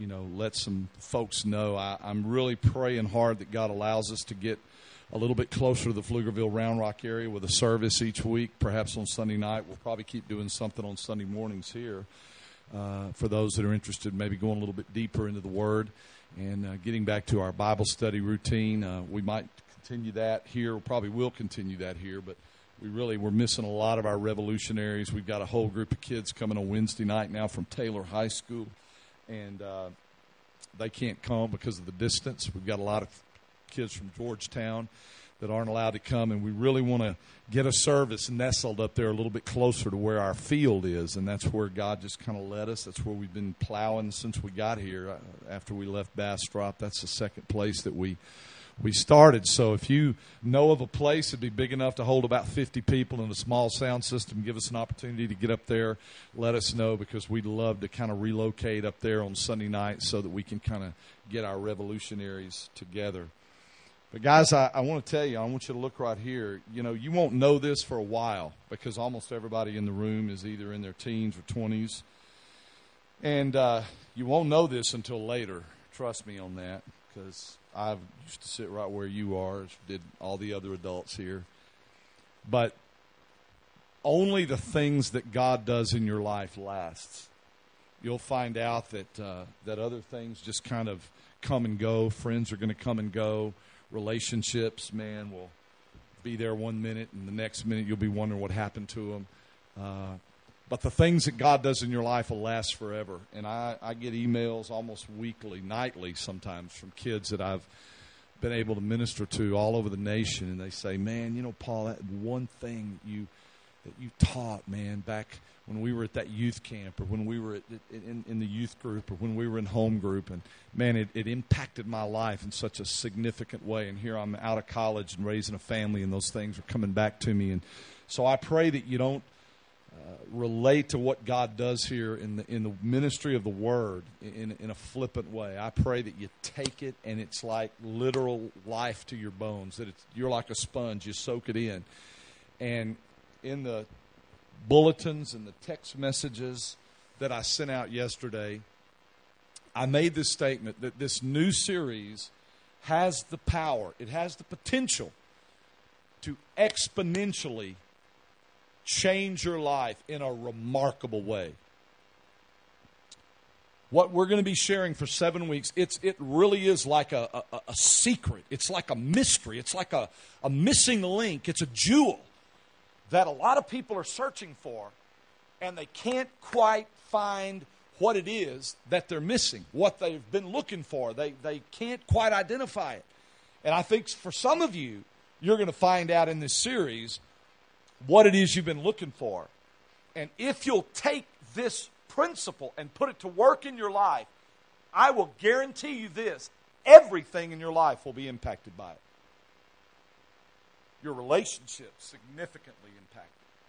let some folks know. I'm really praying hard that God allows us to get a little bit closer to the Pflugerville Round Rock area with a service each week, perhaps on Sunday night. We'll probably keep doing something on Sunday mornings here for those that are interested, maybe going a little bit deeper into the Word and getting back to our Bible study routine. We might continue that here. We probably will continue that here, but we're missing a lot of our revolutionaries. We've got a whole group of kids coming on Wednesday night now from Taylor High School, and they can't come because of the distance. We've got a lot of kids from Georgetown that aren't allowed to come, and we really want to get a service nestled up there a little bit closer to where our field is, and that's where God just kind of led us. That's where we've been plowing since we got here. After we left Bastrop, that's the second place that we started. So if you know of a place that'd be big enough to hold about 50 people in a small sound system, give us an opportunity to get up there, let us know, because we'd love to kind of relocate up there on Sunday night so that we can kind of get our revolutionaries together. But guys, I want to tell you, I want you to look right here. You won't know this for a while because almost everybody in the room is either in their teens or 20s. And you won't know this until later. Trust me on that, because I used to sit right where you are, as did all the other adults here. But only the things that God does in your life lasts. You'll find out that other things just kind of come and go. Friends are going to come and go. Relationships, man, will be there 1 minute, and the next minute you'll be wondering what happened to them. But the things that God does in your life will last forever. And I get emails almost weekly, nightly sometimes, from kids that I've been able to minister to all over the nation. And they say, man, Paul, that one thing that you taught, man, back when we were at that youth camp, or when we were in the youth group, or when we were in home group. And, man, it impacted my life in such a significant way. And here I'm out of college and raising a family, and those things are coming back to me. And so I pray that you don't relate to what God does here in the ministry of the Word in a flippant way. I pray that you take it, and it's like literal life to your bones, that you're like a sponge. You soak it in. And in the bulletins and the text messages that I sent out yesterday, I made this statement that this new series has the power, it has the potential to exponentially change your life in a remarkable way. What we're going to be sharing for 7 weeks, it really is like a secret. It's like a mystery. It's like a missing link. It's a jewel that a lot of people are searching for, and they can't quite find what it is that they're missing, what they've been looking for. They can't quite identify it. And I think for some of you, you're going to find out in this series what it is you've been looking for. And if you'll take this principle and put it to work in your life, I will guarantee you this: everything in your life will be impacted by it. Your relationships significantly impacted.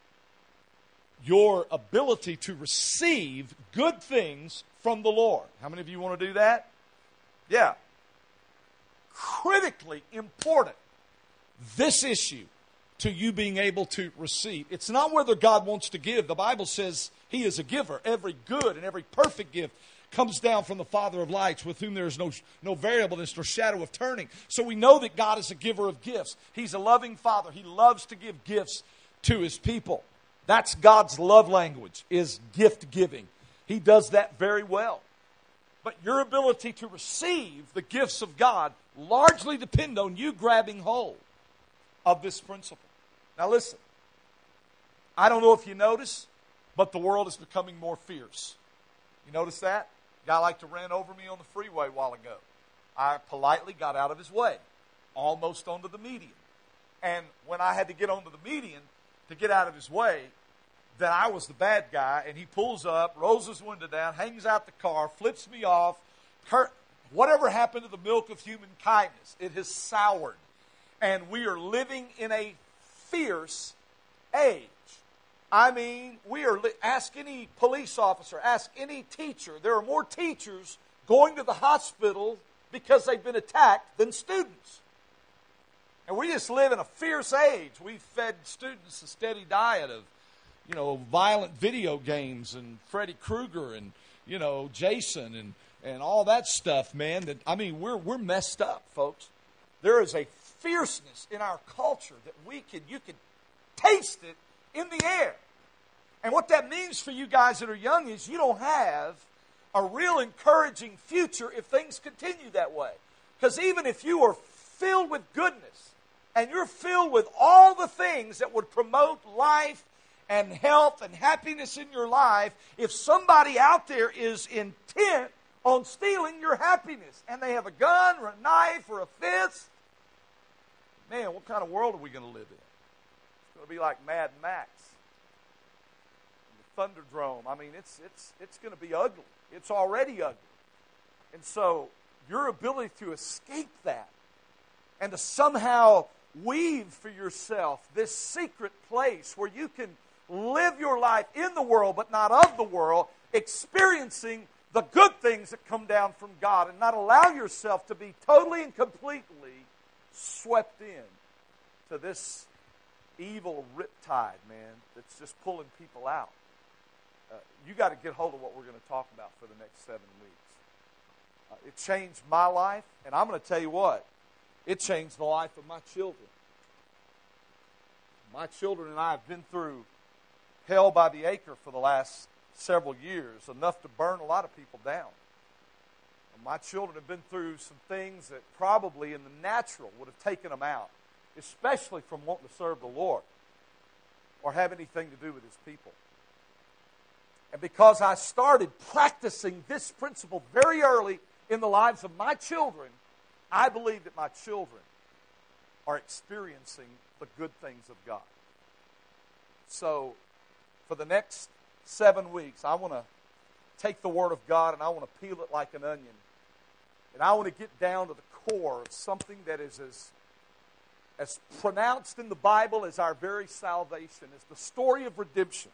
Your ability to receive good things from the Lord. How many of you want to do that? Yeah. Critically important, this issue, to you being able to receive. It's not whether God wants to give. The Bible says He is a giver. Every good and every perfect gift comes down from the Father of lights, with whom there is no variableness nor shadow of turning. So we know that God is a giver of gifts. He's a loving Father. He loves to give gifts to His people. That's God's love language, is gift giving. He does that very well. But your ability to receive the gifts of God largely depend on you grabbing hold of this principle. Now listen, I don't know if you notice, but the world is becoming more fierce. You notice that? Guy like to ran over me on the freeway a while ago. I politely got out of his way, almost onto the median. And when I had to get onto the median to get out of his way, then I was the bad guy, and he pulls up, rolls his window down, hangs out the car, flips me off. Whatever happened to the milk of human kindness? It has soured. And we are living in a fierce age. I mean, ask any police officer, ask any teacher. There are more teachers going to the hospital because they've been attacked than students. And we just live in a fierce age. We've fed students a steady diet of, violent video games and Freddy Krueger and, Jason and all that stuff, man. That I mean, we're messed up, folks. There is a fierceness in our culture that you can taste it in the air. And what that means for you guys that are young is you don't have a real encouraging future if things continue that way. Because even if you are filled with goodness and you're filled with all the things that would promote life and health and happiness in your life, if somebody out there is intent on stealing your happiness and they have a gun or a knife or a fist, man, what kind of world are we going to live in? It's going to be like Mad Max. The Thunderdome. I mean, it's going to be ugly. It's already ugly. And so your ability to escape that and to somehow weave for yourself this secret place where you can live your life in the world but not of the world, experiencing the good things that come down from God, and not allow yourself to be totally and completely swept in to this evil riptide, man, that's just pulling people out. You got to get hold of what we're going to talk about for the next 7 weeks. It changed my life, and I'm going to tell you what, it changed the life of my children. My children and I have been through hell by the acre for the last several years, enough to burn a lot of people down. And my children have been through some things that probably in the natural would have taken them out, especially from wanting to serve the Lord or have anything to do with His people. And because I started practicing this principle very early in the lives of my children, I believe that my children are experiencing the good things of God. So, for the next 7 weeks, I want to take the Word of God and I want to peel it like an onion. And I want to get down to the core of something that is as pronounced in the Bible as our very salvation, as the story of redemption.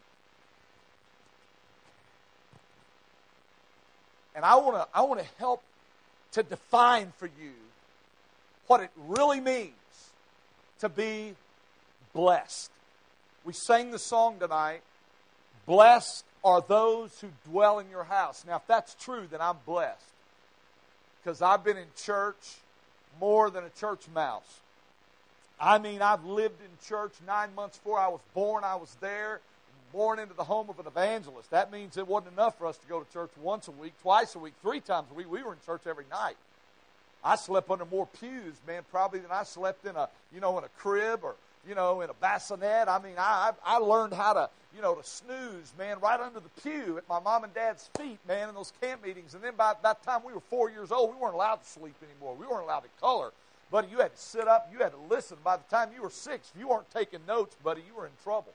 And I want to help to define for you what it really means to be blessed. We sang the song tonight, "Blessed are those who dwell in your house." Now, if that's true, then I'm blessed. Because I've been in church more than a church mouse. I mean, I've lived in church 9 months before I was born. I was there, born into the home of an evangelist. That means it wasn't enough for us to go to church once a week, twice a week, 3 times a week. We were in church every night. I slept under more pews, man, probably than I slept in a crib or, in a bassinet. I mean, I learned how to, to snooze, man, right under the pew at my mom and dad's feet, man, in those camp meetings. And then by the time we were 4 years old, we weren't allowed to sleep anymore. We weren't allowed to color. Buddy, you had to sit up. You had to listen. By the time you were 6, if you weren't taking notes, buddy, you were in trouble.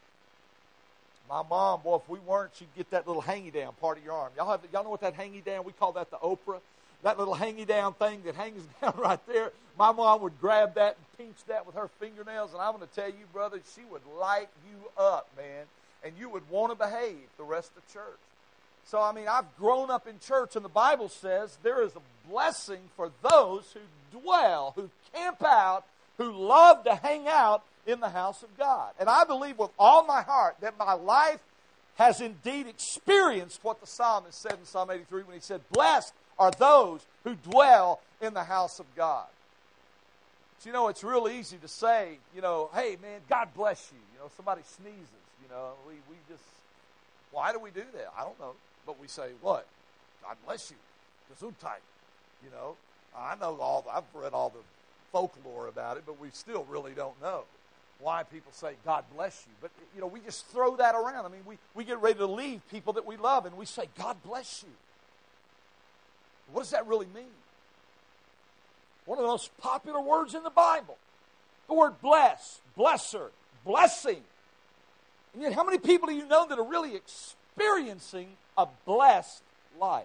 My mom, boy, if we weren't, she'd get that little hangy-down part of your arm. Y'all know what that hangy-down, we call that the Oprah? That little hangy-down thing that hangs down right there. My mom would grab that and pinch that with her fingernails, and I'm going to tell you, brother, she would light you up, man, and you would want to behave the rest of church. So, I mean, I've grown up in church, and the Bible says there is a blessing for those who dwell, who camp out, who love to hang out in the house of God. And I believe with all my heart that my life has indeed experienced what the psalmist said in Psalm 83 when he said, "Blessed are those who dwell in the house of God." But, it's real easy to say, hey, man, God bless you. Somebody sneezes, we just, why do we do that? I don't know. But we say, what? God bless you. Gesundheit. I know I've read all the folklore about it, but we still really don't know why people say, God bless you. But, we just throw that around. I mean, we get ready to leave people that we love, and we say, God bless you. What does that really mean? One of the most popular words in the Bible. The word bless, blesser, blessing. And yet, how many people do you know that are really experiencing a blessed life?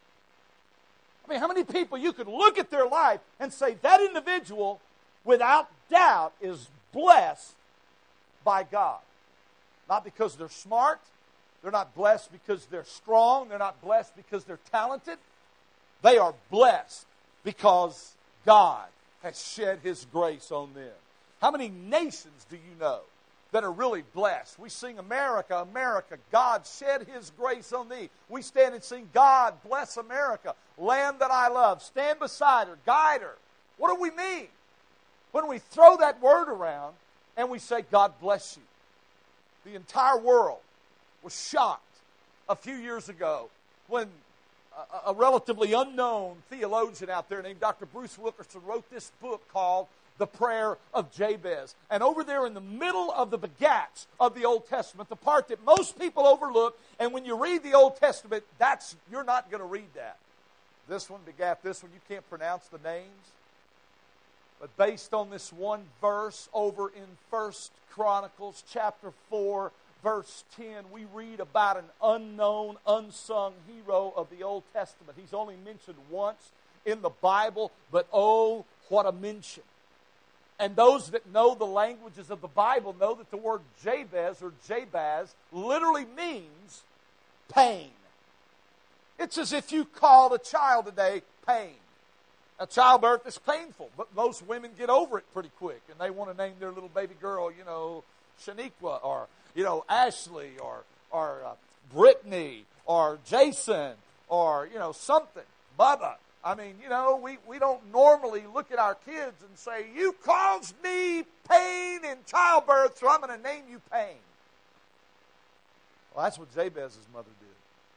I mean, how many people you could look at their life and say that individual, without doubt, is blessed by God. Not because they're smart. They're not blessed because they're strong. They're not blessed because they're talented. They are blessed because God has shed His grace on them. How many nations do you know that are really blessed. We sing, America, America, God shed His grace on thee. We stand and sing, God bless America, land that I love. Stand beside her, guide her. What do we mean? When we throw that word around and we say, God bless you. The entire world was shocked a few years ago when a relatively unknown theologian out there named Dr. Bruce Wilkerson wrote this book called The Prayer of Jabez. And over there in the middle of the begats of the Old Testament, the part that most people overlook, and when you read the Old Testament, you're not going to read that. This one begat this one. You can't pronounce the names. But based on this one verse over in 1 Chronicles chapter 4, verse 10, we read about an unknown, unsung hero of the Old Testament. He's only mentioned once in the Bible, but oh, what a mention. And those that know the languages of the Bible know that the word Jabez or Jabaz literally means pain. It's as if you called a child today pain. Now, childbirth is painful, but most women get over it pretty quick, and they want to name their little baby girl, Shaniqua, or, Ashley, or Brittany, or Jason, or, something, Bubba. I mean, we don't normally look at our kids and say, you caused me pain in childbirth, so I'm going to name you Pain. Well, that's what Jabez's mother did.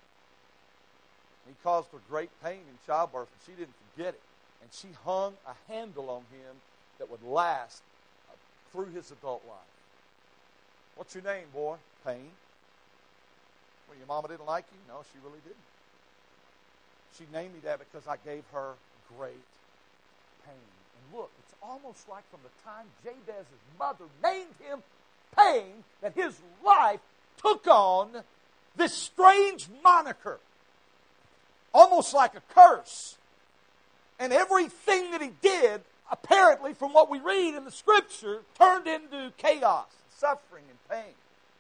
He caused her great pain in childbirth, and she didn't forget it. And she hung a handle on him that would last through his adult life. What's your name, boy? Pain. Well, your mama didn't like you? No, she really didn't. She named me that because I gave her great pain. And look, it's almost like from the time Jabez's mother named him Pain that his life took on this strange moniker. Almost like a curse. And everything that he did, apparently from what we read in the Scripture, turned into chaos, suffering, and pain.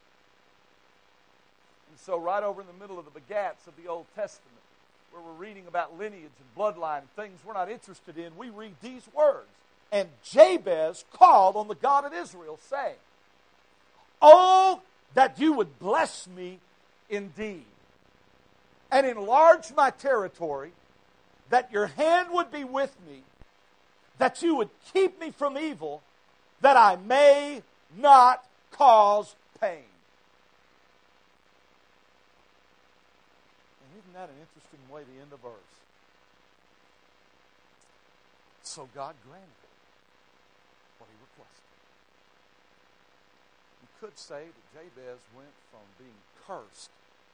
And so right over in the middle of the begats of the Old Testament, where we're reading about lineage and bloodline and things we're not interested in, we read these words. And Jabez called on the God of Israel, saying, oh, that you would bless me indeed, and enlarge my territory, that your hand would be with me, that you would keep me from evil, that I may not cause pain. And isn't that an interesting way to end a verse? So God granted what he requested. You could say that Jabez went from being cursed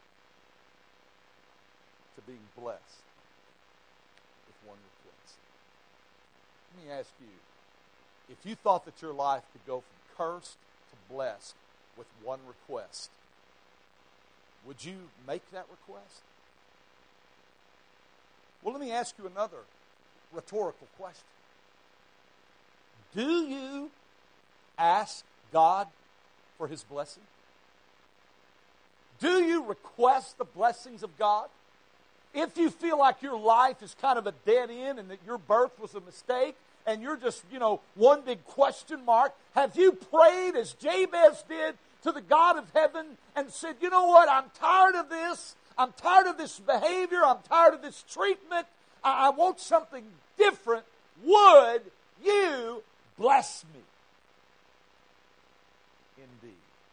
to being blessed with one request. Let me ask you, if you thought that your life could go from cursed to blessed with one request, would you make that request? Well, let me ask you another rhetorical question. Do you ask God for his blessing? Do you request the blessings of God? If you feel like your life is kind of a dead end and that your birth was a mistake and you're just, one big question mark, have you prayed as Jabez did to the God of heaven and said, you know what, I'm tired of this. I'm tired of this behavior. I'm tired of this treatment. I want something different. Would you bless me? Indeed.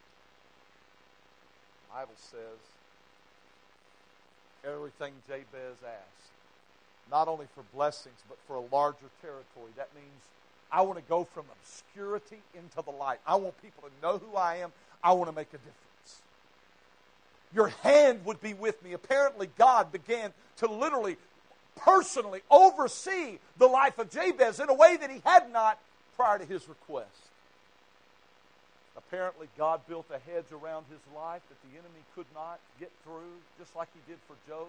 The Bible says everything Jabez asked, not only for blessings, but for a larger territory. That means I want to go from obscurity into the light. I want people to know who I am. I want to make a difference. Your hand would be with me. Apparently, God began to literally, personally oversee the life of Jabez in a way that he had not prior to his request. Apparently, God built a hedge around his life that the enemy could not get through, just like he did for Job.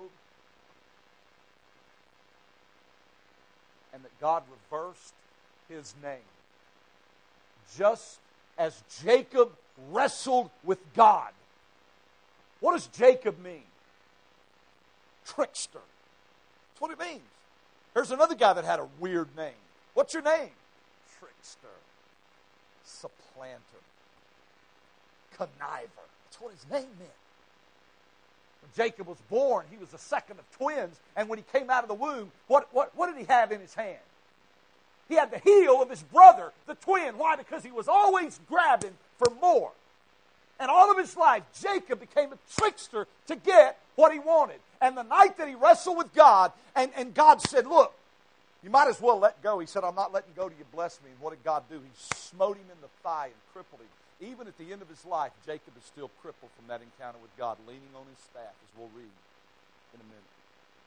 And that God reversed his name. Just as Jacob wrestled with God. What does Jacob mean? Trickster. That's what it means. Here's another guy that had a weird name. What's your name? Trickster. Supplanter. conniver. That's what his name meant. When Jacob was born, he was the second of twins. And when he came out of the womb, what did he have in his hand? He had the heel of his brother, the twin. Why? Because he was always grabbing for more. And all of his life, Jacob became a trickster to get what he wanted. And the night that he wrestled with God, and God said, look, you might as well let go. He said, I'm not letting go till you bless me. And what did God do? He smote him in the thigh and crippled him. Even at the end of his life, Jacob is still crippled from that encounter with God, leaning on his staff, as we'll read in a minute.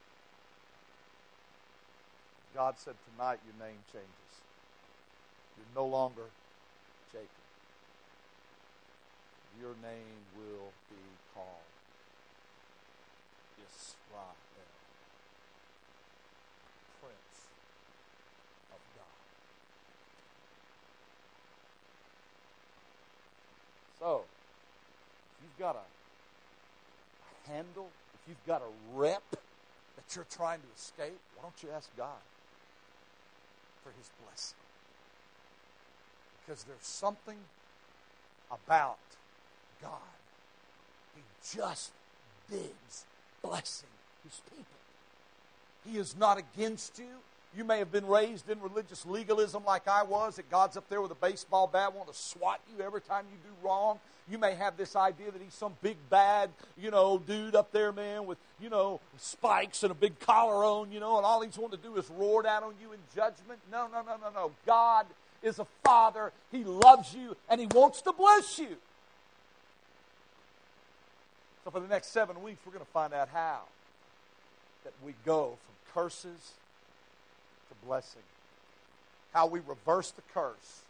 God said, tonight your name changes. You're no longer Jacob. Your name will be called Israel, Prince of God. So, if you've got a handle, if you've got a rep that you're trying to escape, why don't you ask God for His blessing? Because there's something about God. He just digs blessing His people. He is not against you. You may have been raised in religious legalism like I was, that God's up there with a baseball bat wanting to swat you every time you do wrong. You may have this idea that He's some big bad, dude up there, man, with, spikes and a big collar on, and all He's wanting to do is roar down on you in judgment. No. God is a Father. He loves you, and He wants to bless you. So for the next 7 weeks, we're going to find out how that we go from curses to blessing. How we reverse the curse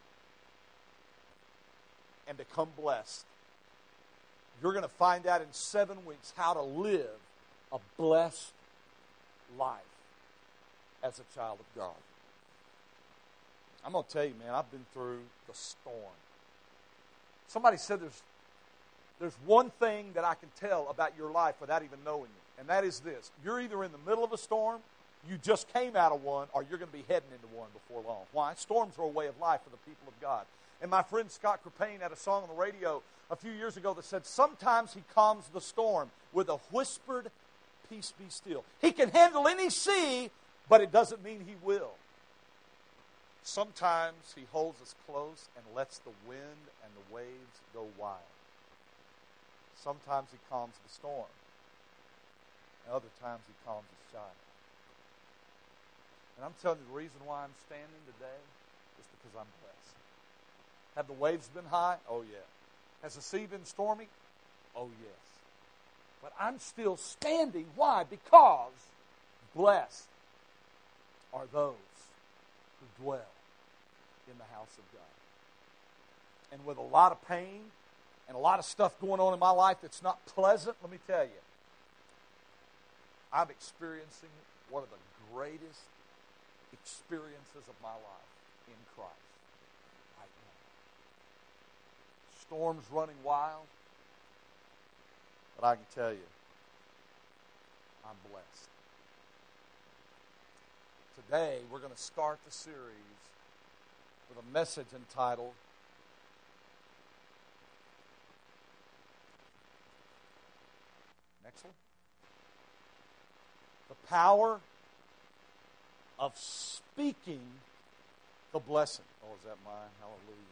and become blessed. You're going to find out in 7 weeks how to live a blessed life as a child of God. I'm going to tell you, man, I've been through the storm. Somebody said there's one thing that I can tell about your life without even knowing you, and that is this. You're either in the middle of a storm, you just came out of one, or you're going to be heading into one before long. Why? Storms are a way of life for the people of God. And my friend Scott Crepane had a song on the radio a few years ago that said, sometimes He calms the storm with a whispered, peace be still. He can handle any sea, but it doesn't mean He will. Sometimes He holds us close and lets the wind and the waves go wild. Sometimes He calms the storm, and other times He calms His child. And I'm telling you, the reason why I'm standing today is because I'm blessed. Have the waves been high? Oh, yeah. Has the sea been stormy? Oh, yes. But I'm still standing. Why? Because blessed are those who dwell in the house of God. And with a lot of pain and a lot of stuff going on in my life that's not pleasant, let me tell you, I'm experiencing one of the greatest experiences of my life in Christ right now. Storms running wild, but I can tell you, I'm blessed. Today, we're going to start the series with a message entitled next one. The power of speaking the blessing. Oh, is that mine? Hallelujah.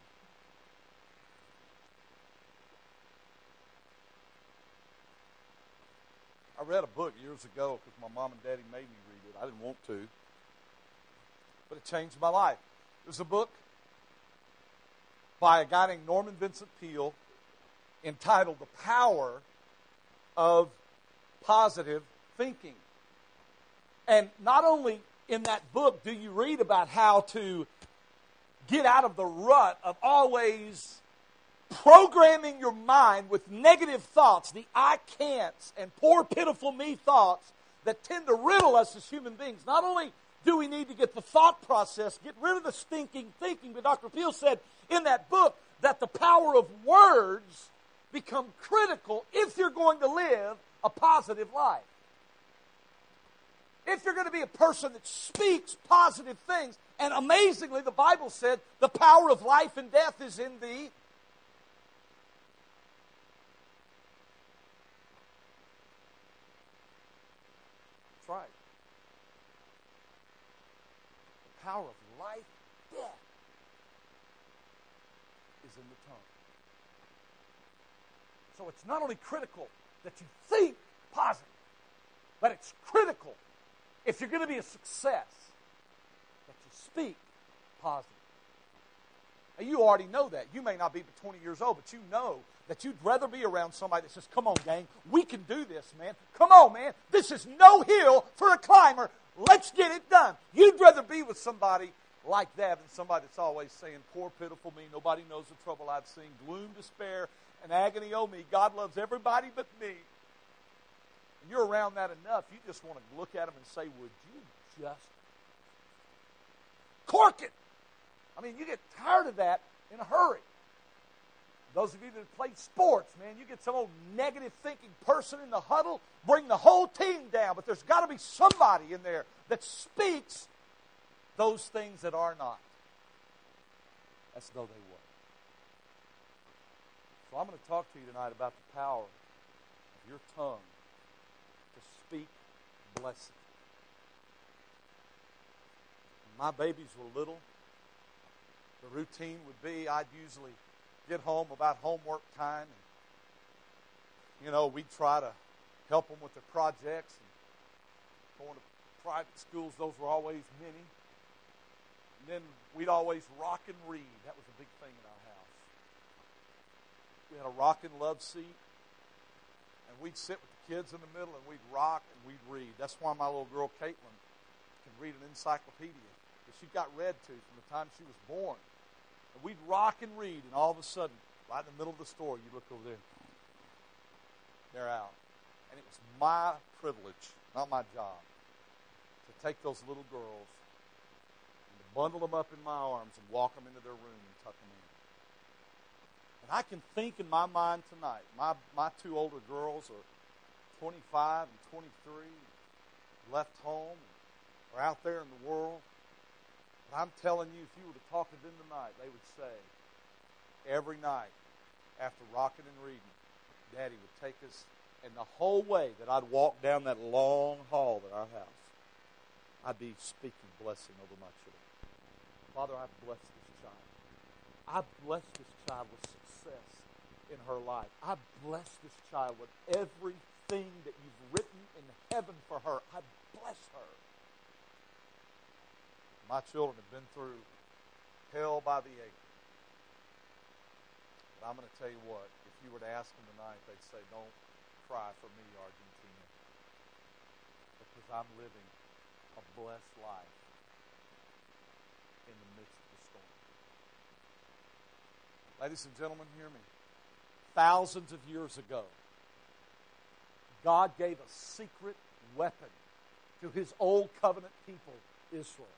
I read a book years ago because my mom and daddy made me read it. I didn't want to, but it changed my life. It was a book by a guy named Norman Vincent Peale entitled The Power of Positive Thinking. And not only in that book do you read about how to get out of the rut of always programming your mind with negative thoughts, the I can'ts and poor pitiful me thoughts that tend to riddle us as human beings. Not only do we need to get the thought process, get rid of the stinking thinking, but Dr. Peale said in that book that the power of words become critical if you're going to live a positive life. If you're going to be a person that speaks positive things, and amazingly, the Bible said the power of life and death is in the power of life, death is in the tongue. So it's not only critical that you think positive, but it's critical, if you're going to be a success, that you speak positive. Now, you already know that. You may not be but 20 years old, but you know that you'd rather be around somebody that says, come on, gang, we can do this, man. Come on, man. This is no hill for a climber. Let's get it done. You'd rather be with somebody like that than somebody that's always saying, poor, pitiful me, nobody knows the trouble I've seen, gloom, despair, and agony, oh me. God loves everybody but me. And you're around that enough, you just want to look at them and say, would you just cork it? I mean, you get tired of that in a hurry. Those of you that have played sports, man, you get some old negative thinking person in the huddle, bring the whole team down. But there's got to be somebody in there that speaks those things that are not as though they were. So I'm going to talk to you tonight about the power of your tongue to speak blessing. When my babies were little, the routine would be I'd usually get home about homework time, and we'd try to help them with their projects. And going to private schools, those were always many. And then we'd always rock and read. That was a big thing in our house. We had a rock and love seat, and we'd sit with the kids in the middle, and we'd rock and we'd read. That's why my little girl Caitlin can read an encyclopedia that she got read to from the time she was born. And we'd rock and read, and all of a sudden, right in the middle of the story, you look over there, they're out. And it was my privilege, not my job, to take those little girls and to bundle them up in my arms and walk them into their room and tuck them in. And I can think in my mind tonight, my two older girls are 25 and 23, left home, are out there in the world. But I'm telling you, if you were to talk to them tonight, they would say, every night after rocking and reading, Daddy would take us, and the whole way that I'd walk down that long hall at our house, I'd be speaking blessing over my children. Father, I've blessed this child. I've blessed this child with success in her life. I've blessed this child with everything that you've written in heaven for her. I bless her. My children have been through hell by the acre. But I'm going to tell you what, if you were to ask them tonight, they'd say, don't cry for me, Argentina, because I'm living a blessed life in the midst of the storm. Ladies and gentlemen, hear me. Thousands of years ago, God gave a secret weapon to his old covenant people, Israel.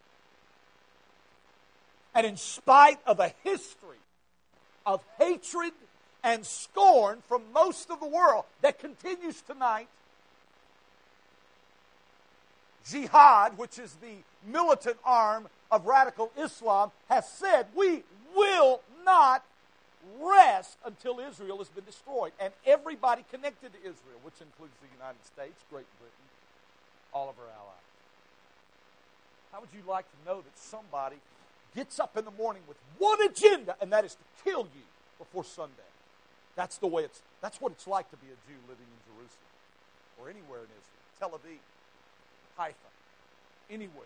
And in spite of a history of hatred and scorn from most of the world that continues tonight, Jihad, which is the militant arm of radical Islam, has said, we will not rest until Israel has been destroyed. And everybody connected to Israel, which includes the United States, Great Britain, all of our allies. How would you like to know that somebody gets up in the morning with one agenda, and that is to kill you before sundown? That's what it's like to be a Jew living in Jerusalem or anywhere in Israel, Tel Aviv, Haifa, anywhere.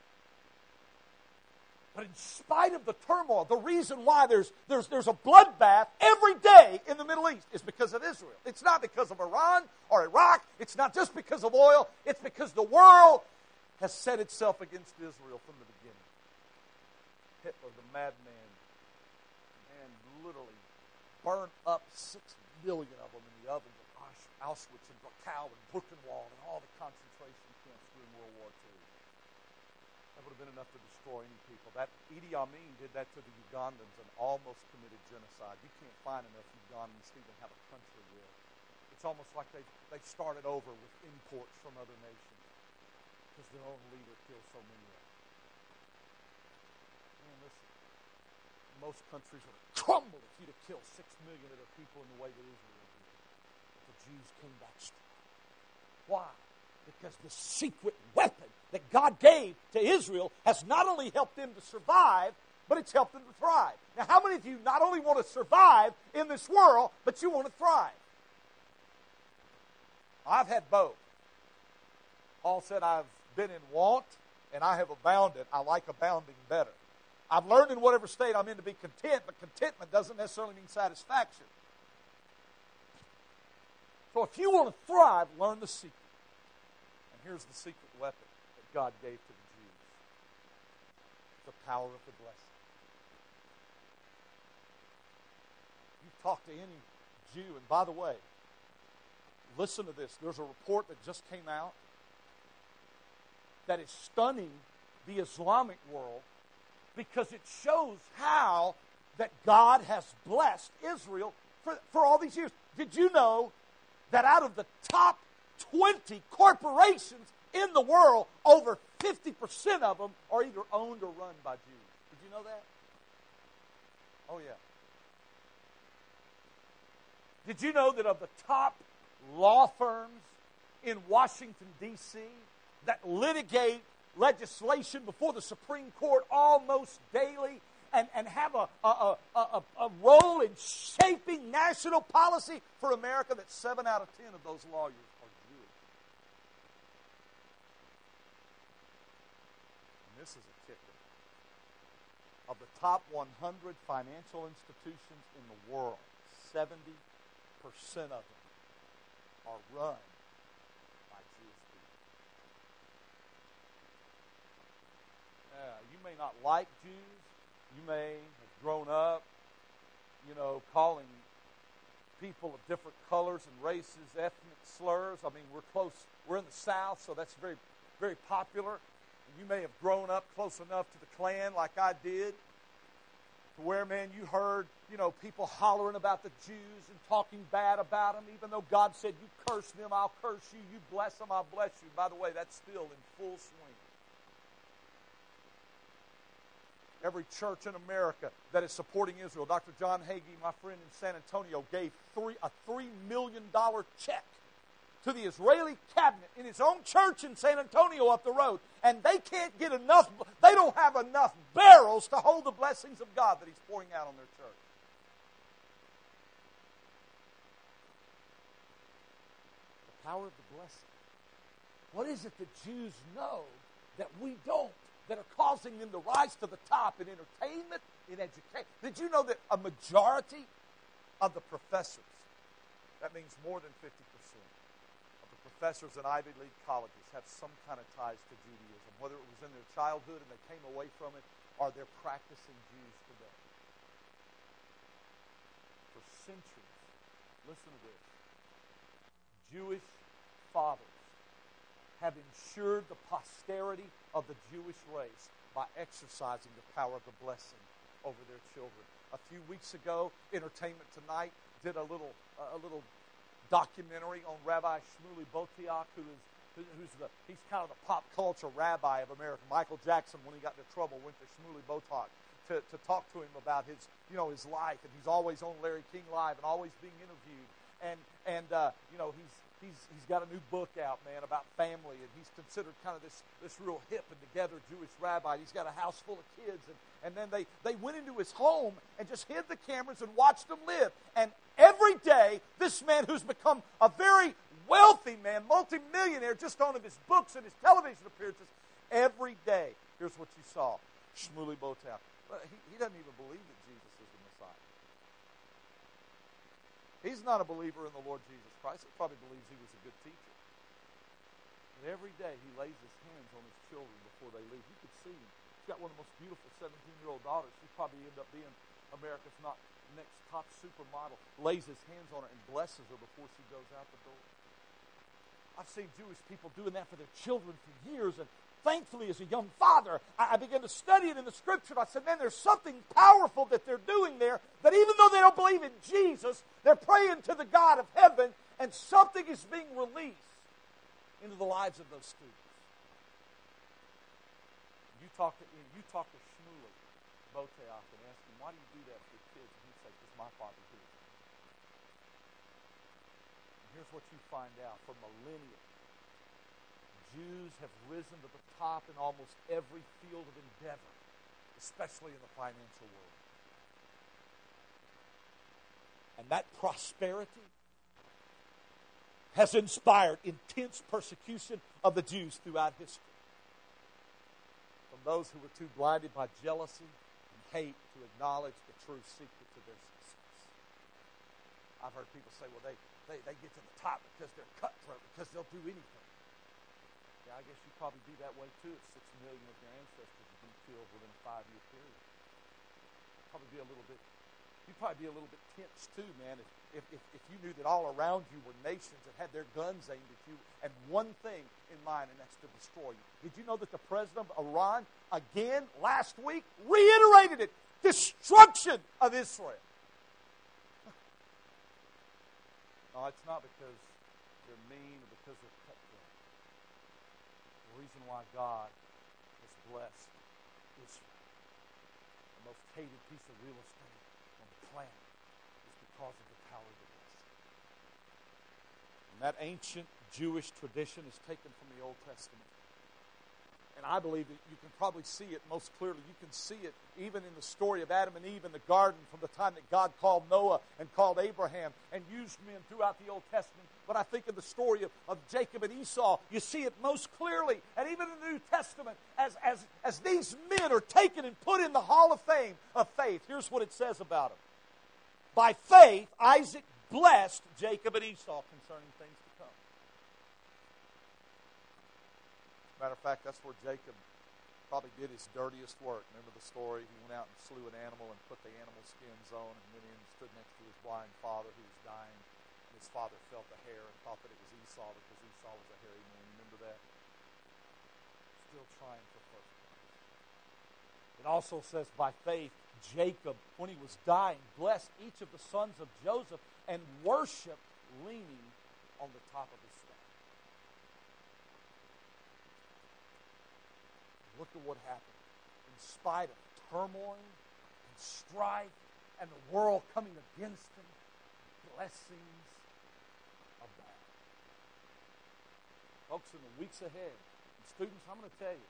But in spite of the turmoil, the reason why there's a bloodbath every day in the Middle East is because of Israel. It's not because of Iran or Iraq. It's not just because of oil. It's because the world has set itself against Israel from the beginning. Hitler, the madman, literally burned up 6 million of them in the ovens of Auschwitz and Dachau and Buchenwald and all the concentration camps during World War II. That would have been enough to destroy any people. That Idi Amin did that to the Ugandans and almost committed genocide. You can't find enough Ugandans to even have a country with. It's almost like they started over with imports from other nations because their own leader killed so many of them. Most countries would have crumbled if you'd have killed 6 million of their people in the way that Israel did. But the Jews came back strong. Why? Because the secret weapon that God gave to Israel has not only helped them to survive, but it's helped them to thrive. Now, how many of you not only want to survive in this world, but you want to thrive? I've had both. Paul said, I've been in want, and I have abounded. I like abounding better. I've learned in whatever state I'm in to be content, but contentment doesn't necessarily mean satisfaction. So if you want to thrive, learn the secret. And here's the secret weapon that God gave to the Jews. The power of the blessing. You talk to any Jew, and by the way, listen to this. There's a report that just came out that is stunning the Islamic world because it shows how that God has blessed Israel for all these years. Did you know that out of the top 20 corporations in the world, over 50% of them are either owned or run by Jews? Did you know that? Oh, yeah. Did you know that of the top law firms in Washington, D.C., that litigate legislation before the Supreme Court almost daily and have a role in shaping national policy for America, that 7 out of 10 of those lawyers are Jewish? And this is a kicker. Of the top 100 financial institutions in the world, 70% of them are run by Jewish people. You may not like Jews. You may have grown up, calling people of different colors and races ethnic slurs. I mean, we're close. We're in the South, so that's very, very popular. You may have grown up close enough to the Klan like I did, to where, man, you heard, people hollering about the Jews and talking bad about them, even though God said, you curse them, I'll curse you. You bless them, I'll bless you. By the way, that's still in full swing. Every church in America that is supporting Israel, Dr. John Hagee, my friend in San Antonio, gave a $3 million check to the Israeli cabinet in his own church in San Antonio up the road. And they can't get enough, they don't have enough barrels to hold the blessings of God that he's pouring out on their church. The power of the blessing. What is it that Jews know that we don't, that are causing them to rise to the top in entertainment, in education? Did you know that a majority of the professors, that means more than 50%, of the professors in Ivy League colleges have some kind of ties to Judaism, whether it was in their childhood and they came away from it, or they're practicing Jews today? For centuries, listen to this, Jewish fathers have ensured the posterity of the Jewish race by exercising the power of the blessing over their children. A few weeks ago, Entertainment Tonight did a little documentary on Rabbi Shmuley Boteach, he's kind of the pop culture rabbi of America. Michael Jackson, when he got into trouble, went to Shmuley Boteach to talk to him about his life, and he's always on Larry King Live and always being interviewed. He's got a new book out, man, about family, and he's considered kind of this real hip and together Jewish rabbi. He's got a house full of kids, and then they went into his home and just hid the cameras and watched him live. And every day, this man who's become a very wealthy man, multimillionaire, just on his books and his television appearances, every day, here's what you saw: Shmuley Boteach. He doesn't even believe that Jesus is the Messiah. He's not a believer in the Lord Jesus Christ. He probably believes he was a good teacher. But every day he lays his hands on his children before they leave. You could see him. He's got one of the most beautiful 17-year-old daughters. She'll probably end up being America's next top supermodel. Lays his hands on her and blesses her before she goes out the door. I've seen Jewish people doing that for their children for years, and thankfully, as a young father, I began to study it in the Scripture. I said, man, there's something powerful that they're doing there, that even though they don't believe in Jesus, they're praying to the God of heaven, and something is being released into the lives of those students. You talk to Shmuley Boteach and ask him, why do you do that for your kids? And he'd say, because my father did it. And here's what you find out: for millennia, Jews have risen to the top in almost every field of endeavor, especially in the financial world. And that prosperity has inspired intense persecution of the Jews throughout history. From those who were too blinded by jealousy and hate to acknowledge the true secret to their success. I've heard people say, well, they get to the top because they're cutthroat, because they'll do anything. Yeah, I guess you'd probably be that way too if 6 million of your ancestors had been killed within a 5-year period. You'd probably be a little bit tense too, man, if you knew that all around you were nations that had their guns aimed at you and one thing in mind, and that's to destroy you. Did you know that the president of Iran, again, last week, reiterated it? Destruction of Israel. No, it's not because they're mean or because they're cutthroat. The reason why God has blessed Israel, the most hated piece of real estate on the planet, is because of the power of the blessing. And that ancient Jewish tradition is taken from the Old Testament. And I believe that you can probably see it most clearly. You can see it even in the story of Adam and Eve in the garden from the time that God called Noah and called Abraham and used men throughout the Old Testament. But I think in the story of Jacob and Esau, you see it most clearly. And even in the New Testament, as these men are taken and put in the Hall of Fame of faith, here's what it says about them. By faith, Isaac blessed Jacob and Esau concerning things to come. Matter of fact, that's where Jacob probably did his dirtiest work. Remember the story? He went out and slew an animal and put the animal skins on and went in and stood next to his blind father who was dying. And his father felt the hair and thought that it was Esau because Esau was a hairy man. Remember that? Still trying for first place. It also says by faith, Jacob, when he was dying, blessed each of the sons of Joseph and worshiped leaning on the top of his staff. Look at what happened. In spite of turmoil and strife and the world coming against him, blessings abound. Folks, in the weeks ahead, and students, I'm going to tell you,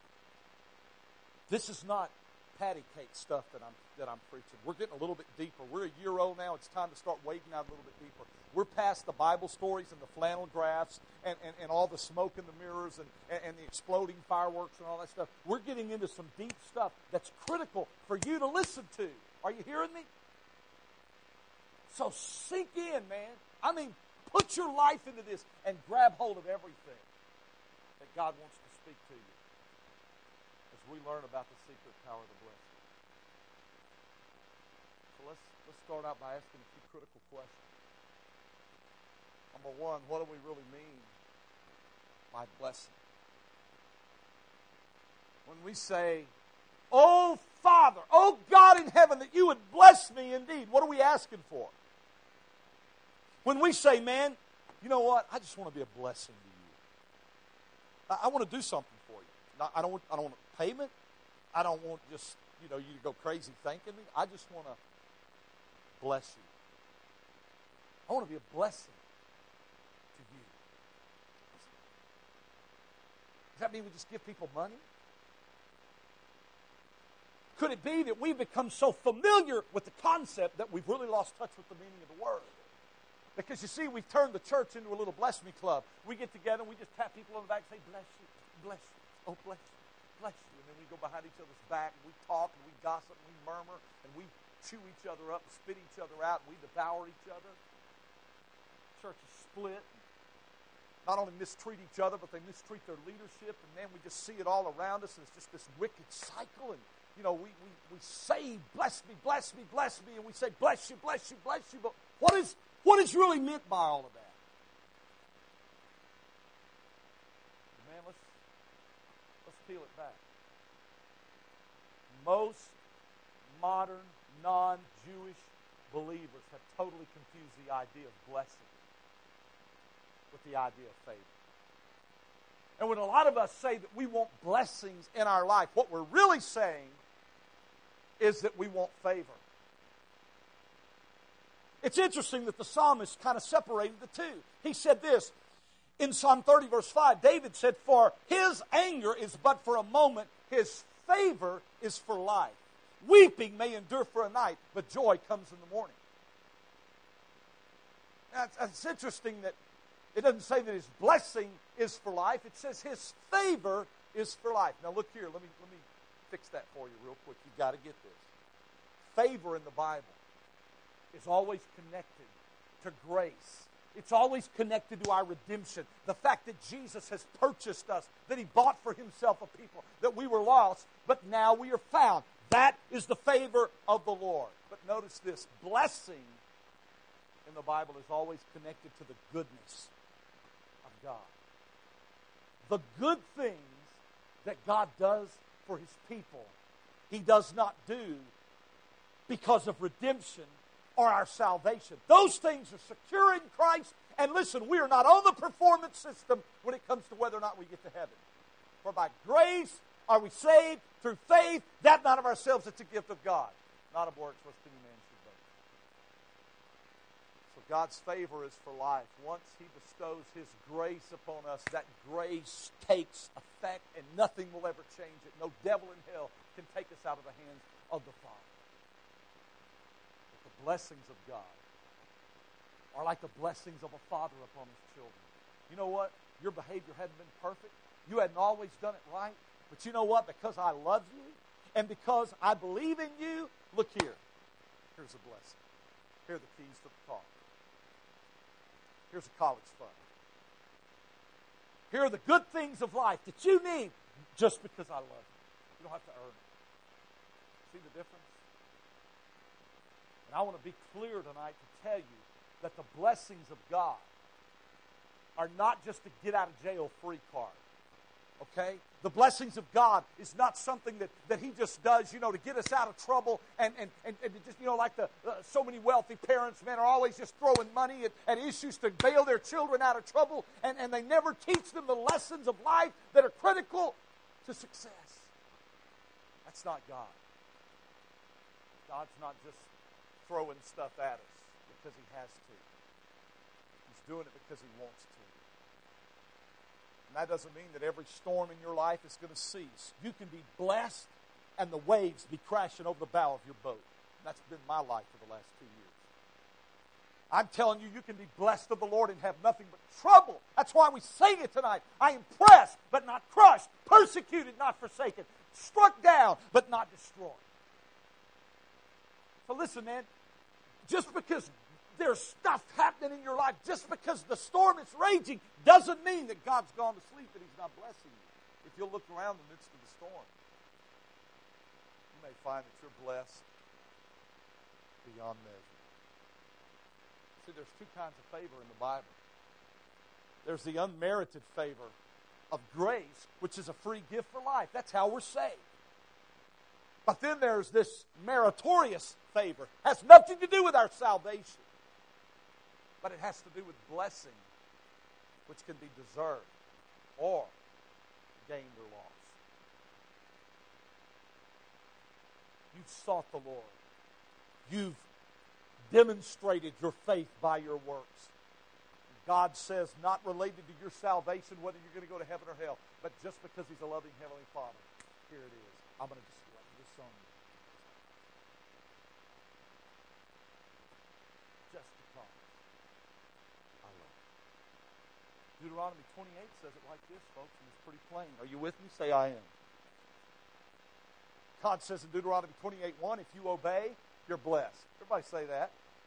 this is not patty cake stuff that I'm preaching. We're getting a little bit deeper. We're a year old now. It's time to start wading out a little bit deeper. We're past the Bible stories and the flannel graphs and all the smoke in the mirrors and the exploding fireworks and all that stuff. We're getting into some deep stuff that's critical for you to listen to. Are you hearing me? So sink in, man. I mean, put your life into this and grab hold of everything that God wants to speak to you as we learn about the secret power of the blessing. So let's start out by asking a few critical questions. Number one, what do we really mean by blessing? When we say, "Oh Father, oh God in heaven, that you would bless me indeed," what are we asking for? When we say, "Man, you know what? I just want to be a blessing to you. I want to do something for you. I don't want payment. I don't want just you to go crazy thanking me. I just want to bless you. I want to be a blessing to you." Does that mean we just give people money? Could it be that we've become so familiar with the concept that we've really lost touch with the meaning of the word? Because you see, we've turned the church into a little bless me club. We get together and we just tap people on the back and say, "Bless you, bless you, oh bless you, bless you." And then we go behind each other's back and we talk and we gossip and we murmur and we chew each other up, spit each other out, and we devour each other. Church is split. Not only mistreat each other, but they mistreat their leadership, and then we just see it all around us, and it's just this wicked cycle. And we say, "Bless me, bless me, bless me," and we say, "Bless you, bless you, bless you." But what is really meant by all of that? Man, let's peel it back. Most modern non-Jewish believers have totally confused the idea of blessing with the idea of favor. And when a lot of us say that we want blessings in our life, what we're really saying is that we want favor. It's interesting that the psalmist kind of separated the two. He said this, In Psalm 30, verse 5, David said, "For his anger is but for a moment, his favor is for life. Weeping may endure for a night, but joy comes in the morning." Now, it's interesting that it doesn't say that his blessing is for life. It says his favor is for life. Now look here, let me fix that for you real quick. You've got to get this. Favor in the Bible is always connected to grace. It's always connected to our redemption. The fact that Jesus has purchased us, that he bought for himself a people, that we were lost, but now we are found. That is the favor of the Lord. But notice this, blessing in the Bible is always connected to the goodness of God. The good things that God does for his people, he does not do because of redemption or our salvation. Those things are secure in Christ. And listen, we are not on the performance system when it comes to whether or not we get to heaven. For by grace are we saved through faith, that not of ourselves, it's a gift of God, not of works, lest any man should boast. So God's favor is for life. Once he bestows his grace upon us, that grace takes effect and nothing will ever change it. No devil in hell can take us out of the hands of the Father. But the blessings of God are like the blessings of a father upon his children. You know what? Your behavior hadn't been perfect. You hadn't always done it right. But you know what? Because I love you and because I believe in you, look here. Here's a blessing. Here are the keys to the car. Here's a college fund. Here are the good things of life that you need just because I love you. You don't have to earn it. See the difference? And I want to be clear tonight to tell you that the blessings of God are not just a get-out-of-jail-free card. Okay? The blessings of God is not something that he just does, to get us out of trouble and just, like so many wealthy parents, men, are always just throwing money at issues to bail their children out of trouble, and they never teach them the lessons of life that are critical to success. That's not God. God's not just throwing stuff at us because he has to. He's doing it because he wants to. And that doesn't mean that every storm in your life is going to cease. You can be blessed and the waves be crashing over the bow of your boat. And that's been my life for the last 2 years. I'm telling you, you can be blessed of the Lord and have nothing but trouble. That's why we sing it tonight. I am pressed, but not crushed. Persecuted, not forsaken. Struck down, but not destroyed. So listen, man. Just because there's stuff happening in your life, just because the storm is raging, doesn't mean that God's gone to sleep and he's not blessing you. If you'll look around in the midst of the storm, you may find that you're blessed beyond measure. See, there's two kinds of favor in the Bible. There's the unmerited favor of grace, which is a free gift for life. That's how we're saved. But then there's this meritorious favor. It has nothing to do with our salvation. But it has to do with blessing, which can be deserved or gained or lost. You've sought the Lord. You've demonstrated your faith by your works. God says, not related to your salvation, whether you're going to go to heaven or hell, but just because he's a loving Heavenly Father. Here it is. I'm going to display this on you. Just because I love you. Deuteronomy 28 says it like this, folks, and it's pretty plain. Are you with me? Say, I am. God says in Deuteronomy 28:1, if you obey, you're blessed. Everybody say that.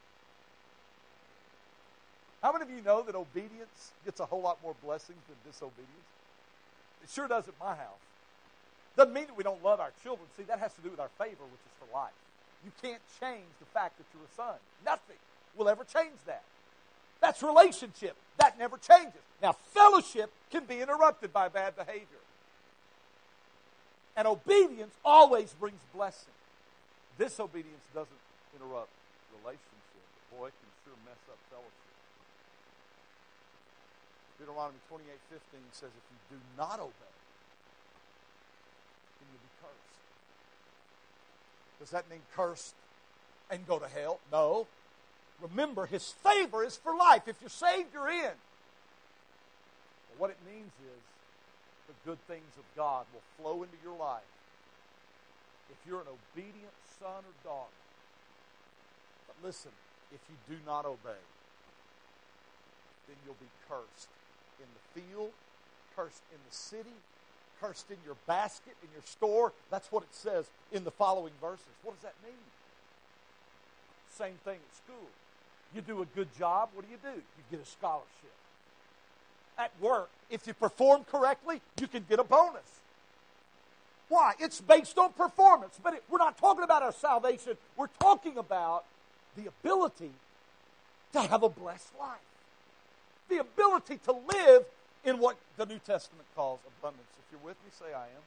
How many of you know that obedience gets a whole lot more blessings than disobedience? It sure does at my house. Doesn't mean that we don't love our children. See, that has to do with our favor, which is for life. You can't change the fact that you're a son. Nothing will ever change that. That's relationship. That never changes. Now, fellowship can be interrupted by bad behavior. And obedience always brings blessing. Disobedience doesn't interrupt relationship. Boy, it can sure mess up fellowship. Deuteronomy 28:15 says, if you do not obey, then you'll be cursed. Does that mean cursed and go to hell? No. Remember, his favor is for life. If you're saved, you're in. What it means is the good things of God will flow into your life if you're an obedient son or daughter. But listen, if you do not obey, then you'll be cursed in the field, cursed in the city, cursed in your basket, in your store. That's what it says in the following verses. What does that mean? Same thing at school. You do a good job, what do? You get a scholarship. At work, if you perform correctly, you can get a bonus. Why? It's based on performance. But we're not talking about our salvation. We're talking about the ability to have a blessed life. The ability to live in what the New Testament calls abundance. If you're with me, say I am.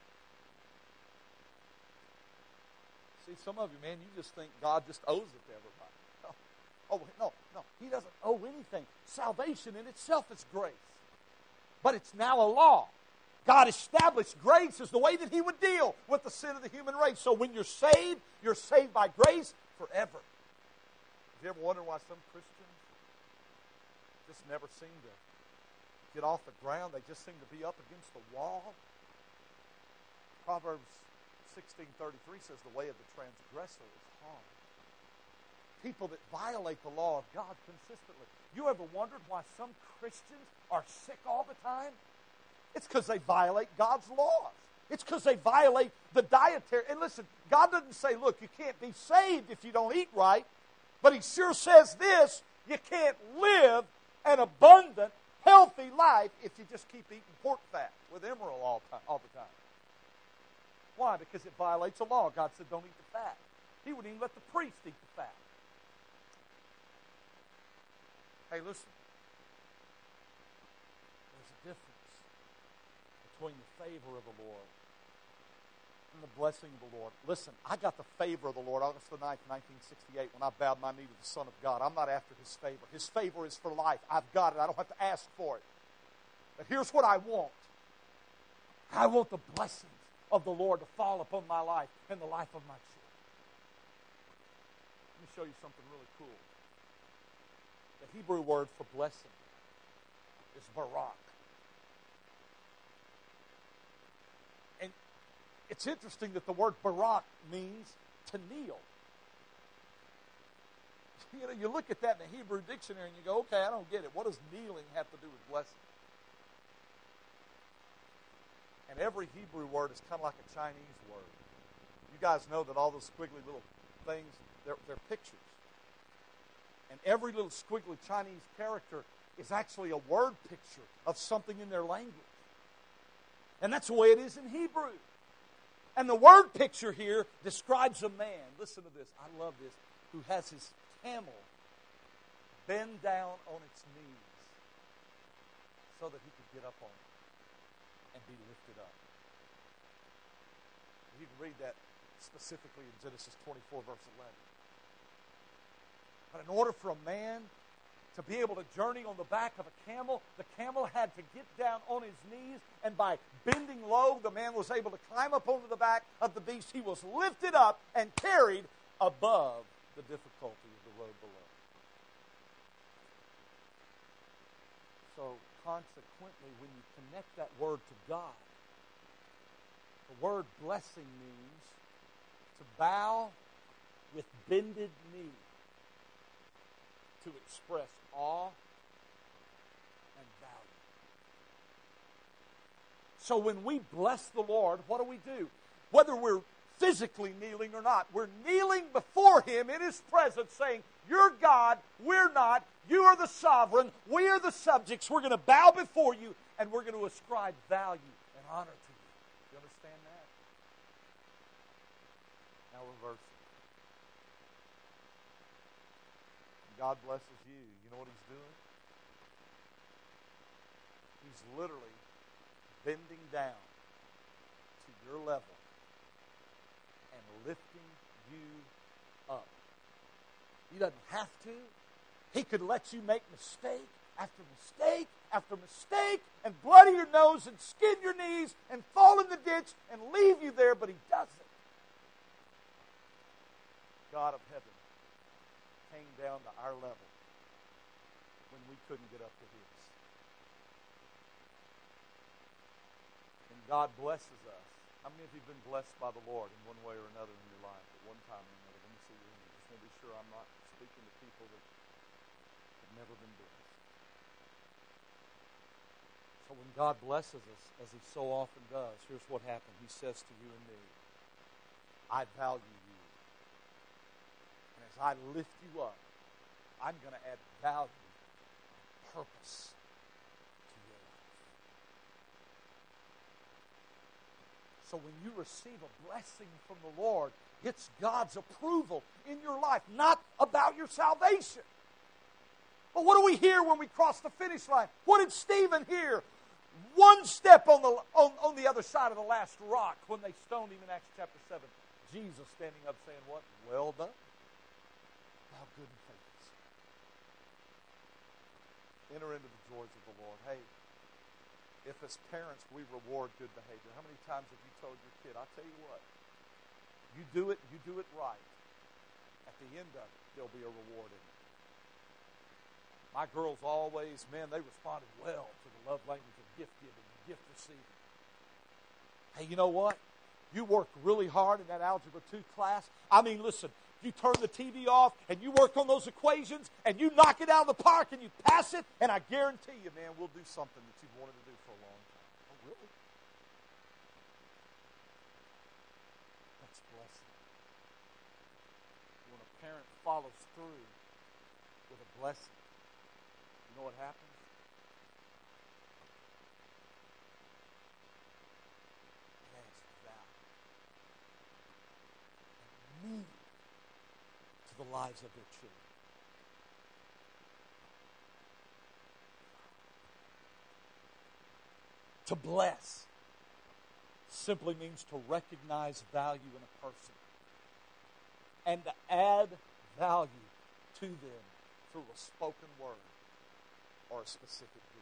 See, some of you, man, you just think God just owes it to everybody. No. He doesn't owe anything. Salvation in itself is grace. But it's now a law. God established grace as the way that He would deal with the sin of the human race. So when you're saved by grace forever. Have you ever wondered why some Christians just never seem to get off the ground? They just seem to be up against the wall. Proverbs 16:33 says the way of the transgressor is hard. People that violate the law of God consistently. You ever wondered why some Christians are sick all the time? It's because they violate God's laws. It's because they violate the dietary. And listen, God doesn't say, look, you can't be saved if you don't eat right. But He sure says this, you can't live an abundant, healthy life if you just keep eating pork fat with emerald all the time. Why? Because it violates the law. God said don't eat the fat. He wouldn't even let the priest eat the fat. Hey, listen. There's a difference between the favor of the Lord and the blessing of the Lord. Listen, I got the favor of the Lord August the 9th, 1968, when I bowed my knee to the Son of God. I'm not after His favor. His favor is for life. I've got it. I don't have to ask for it. But here's what I want. I want the blessings of the Lord to fall upon my life and the life of my children. Let me show you something really cool. The Hebrew word for blessing is barak. And it's interesting that the word barak means to kneel. You know, you look at that in the Hebrew dictionary and you go, okay, I don't get it. What does kneeling have to do with blessing? And every Hebrew word is kind of like a Chinese word. You guys know that all those squiggly little things, they're pictures. And every little squiggly Chinese character is actually a word picture of something in their language. And that's the way it is in Hebrew. And the word picture here describes a man, listen to this, I love this, who has his camel bend down on its knees so that he could get up on it and be lifted up. You can read that specifically in Genesis 24, verse 11. But in order for a man to be able to journey on the back of a camel, the camel had to get down on his knees, and by bending low, the man was able to climb up onto the back of the beast. He was lifted up and carried above the difficulty of the road below. So consequently, when you connect that word to God, the word blessing means to bow with bended knee, to express awe and value. So when we bless the Lord, what do? Whether we're physically kneeling or not, we're kneeling before Him in His presence saying, you're God, we're not, you are the sovereign, we are the subjects, we're going to bow before you, and we're going to ascribe value and honor to you. Do you understand that? Now reverse it. God blesses you. You know what He's doing? He's literally bending down to your level and lifting you up. He doesn't have to. He could let you make mistake after mistake after mistake and bloody your nose and skin your knees and fall in the ditch and leave you there, but He doesn't. God of heaven came down to our level when we couldn't get up to His. God blesses us. How many of you have been blessed by the Lord in one way or another in your life at one time or another? Let me see your hand. Just want to be sure I'm not speaking to people that have never been blessed. So when God blesses us, as He so often does, here's what happens. He says to you and me, I value you. And as I lift you up, I'm going to add value, purpose to your life. So when you receive a blessing from the Lord, it's God's approval in your life, not about your salvation. But what do we hear when we cross the finish line? What did Stephen hear? One step on the other side of the last rock when they stoned him in Acts chapter 7. Jesus standing up saying what? Well done, thou good and faithful servant. Enter into the joys of the Lord. Hey, if as parents we reward good behavior, how many times have you told your kid, I'll tell you what, you do it right. At the end of it, there'll be a reward in it. My girls always, they responded well to the love language of gift giving and gift receiving. Hey, you know what? You work really hard in that Algebra 2 class. I mean, listen, you turn the TV off and you work on those equations and you knock it out of the park and you pass it, and I guarantee you, man, we'll do something that you've wanted to do for a long time. Oh, really? That's blessing. When a parent follows through with a blessing, you know what happens? It adds value and meaning to the lives of their children. To bless simply means to recognize value in a person and to add value to them through a spoken word or a specific deed.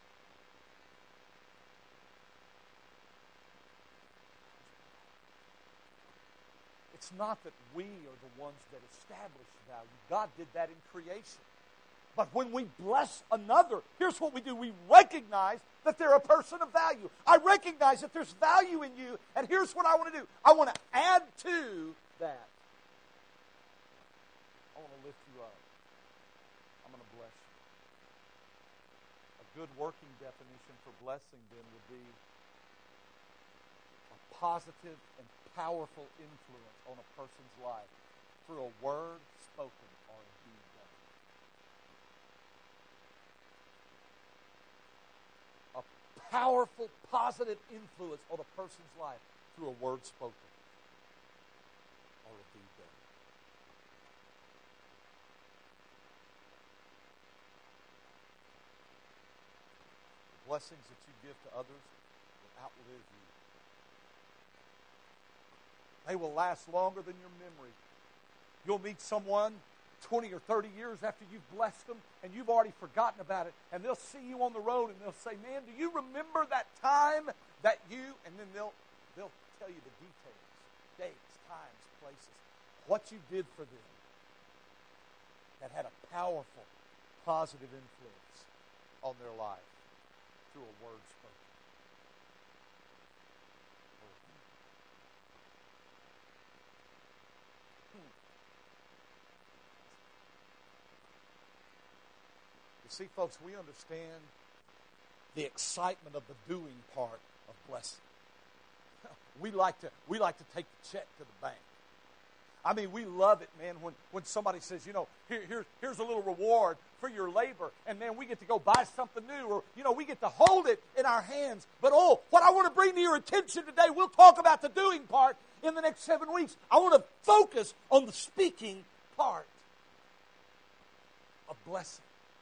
It's not that we are the ones that establish value. God did that in creation. But when we bless another, here's what we do. We recognize that they're a person of value. I recognize that there's value in you, and here's what I want to do. I want to add to that. I want to lift you up. I'm going to bless you. A good working definition for blessing then would be a positive and powerful influence on a person's life through a word spoken or a deed done. A powerful, positive influence on a person's life through a word spoken or a deed done. The blessings that you give to others will outlive you. They will last longer than your memory. You'll meet someone 20 or 30 years after you've blessed them, and you've already forgotten about it, and they'll see you on the road, and they'll say, man, do you remember that time that you, and then they'll tell you the details, dates, times, places, what you did for them that had a powerful, positive influence on their life through a word spoken. See, folks, we understand the excitement of the doing part of blessing. We like to take the check to the bank. I mean, we love it, man, when somebody says, here's a little reward for your labor, and man, we get to go buy something new, or, we get to hold it in our hands. But, what I want to bring to your attention today, we'll talk about the doing part in the next 7 weeks. I want to focus on the speaking part of blessing.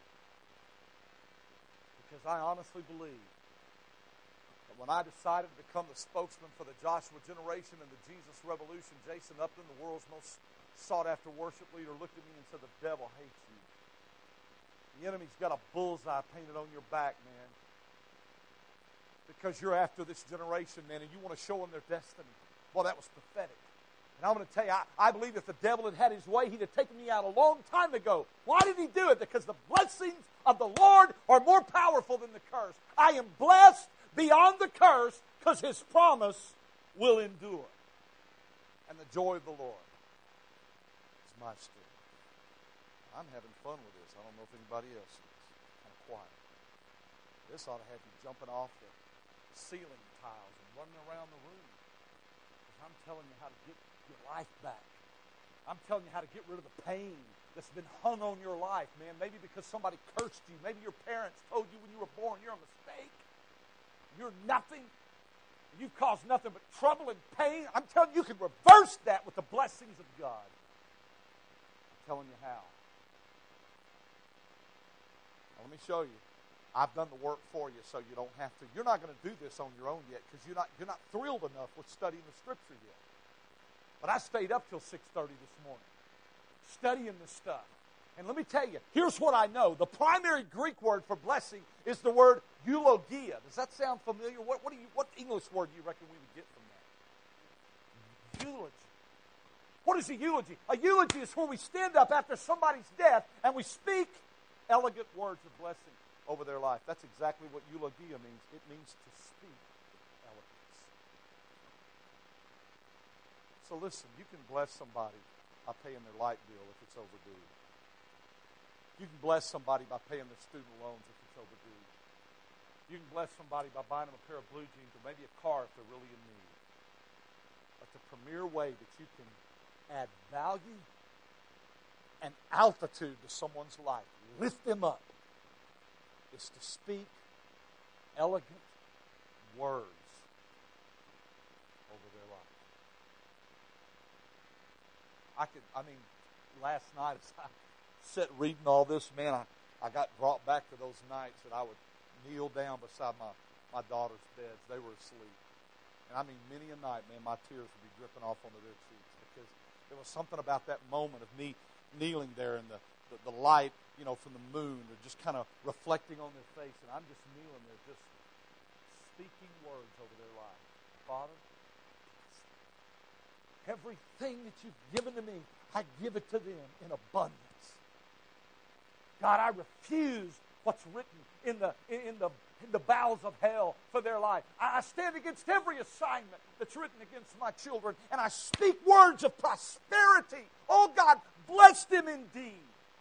Because I honestly believe that when I decided to become the spokesman for the Joshua generation and the Jesus revolution, Jason Upton, the world's most sought-after worship leader, looked at me and said, the devil hates you. The enemy's got a bullseye painted on your back, man. Because you're after this generation, man, and you want to show them their destiny. Well, that was pathetic. And I'm going to tell you, I believe if the devil had his way, he'd have taken me out a long time ago. Why did he do it? Because the blessings of the Lord are more powerful than the curse. I am blessed beyond the curse because His promise will endure. And the joy of the Lord is my strength. I'm having fun with this. I don't know if anybody else is. Kind of quiet. This ought to have you jumping off the ceiling tiles and running around the room. Because I'm telling you how to get your life back. I'm telling you how to get rid of the pain that's been hung on your life, man. Maybe because somebody cursed you. Maybe your parents told you when you were born, you're a mistake. You're nothing. You've caused nothing but trouble and pain. I'm telling you, you can reverse that with the blessings of God. I'm telling you how. Now, let me show you. I've done the work for you so you don't have to. You're not going to do this on your own yet because you're not thrilled enough with studying the Scripture yet. But I stayed up till 6:30 this morning studying this stuff. And let me tell you, here's what I know. The primary Greek word for blessing is the word eulogia. Does that sound familiar? What English word do you reckon we would get from that? Eulogy. What is a eulogy? A eulogy is where we stand up after somebody's death and we speak elegant words of blessing over their life. That's exactly what eulogia means. It means to speak with elegance. So listen, you can bless somebody by paying their light bill if it's overdue. You can bless somebody by paying their student loans if it's overdue. You can bless somebody by buying them a pair of blue jeans or maybe a car if they're really in need. But the premier way that you can add value and altitude to someone's life, lift them up, is to speak elegant words over their life. Last night as I sat reading all this, man, I got brought back to those nights that I would kneel down beside my daughter's beds. They were asleep. And many a night, man, my tears would be dripping off onto their cheeks because there was something about that moment of me kneeling there and the light, from the moon, they're just kind of reflecting on their face, and I'm just kneeling there, just speaking words over their life. Father, everything that you've given to me, I give it to them in abundance. God, I refuse what's written in the bowels of hell for their life. I stand against every assignment that's written against my children, and I speak words of prosperity. Oh, God, bless them indeed.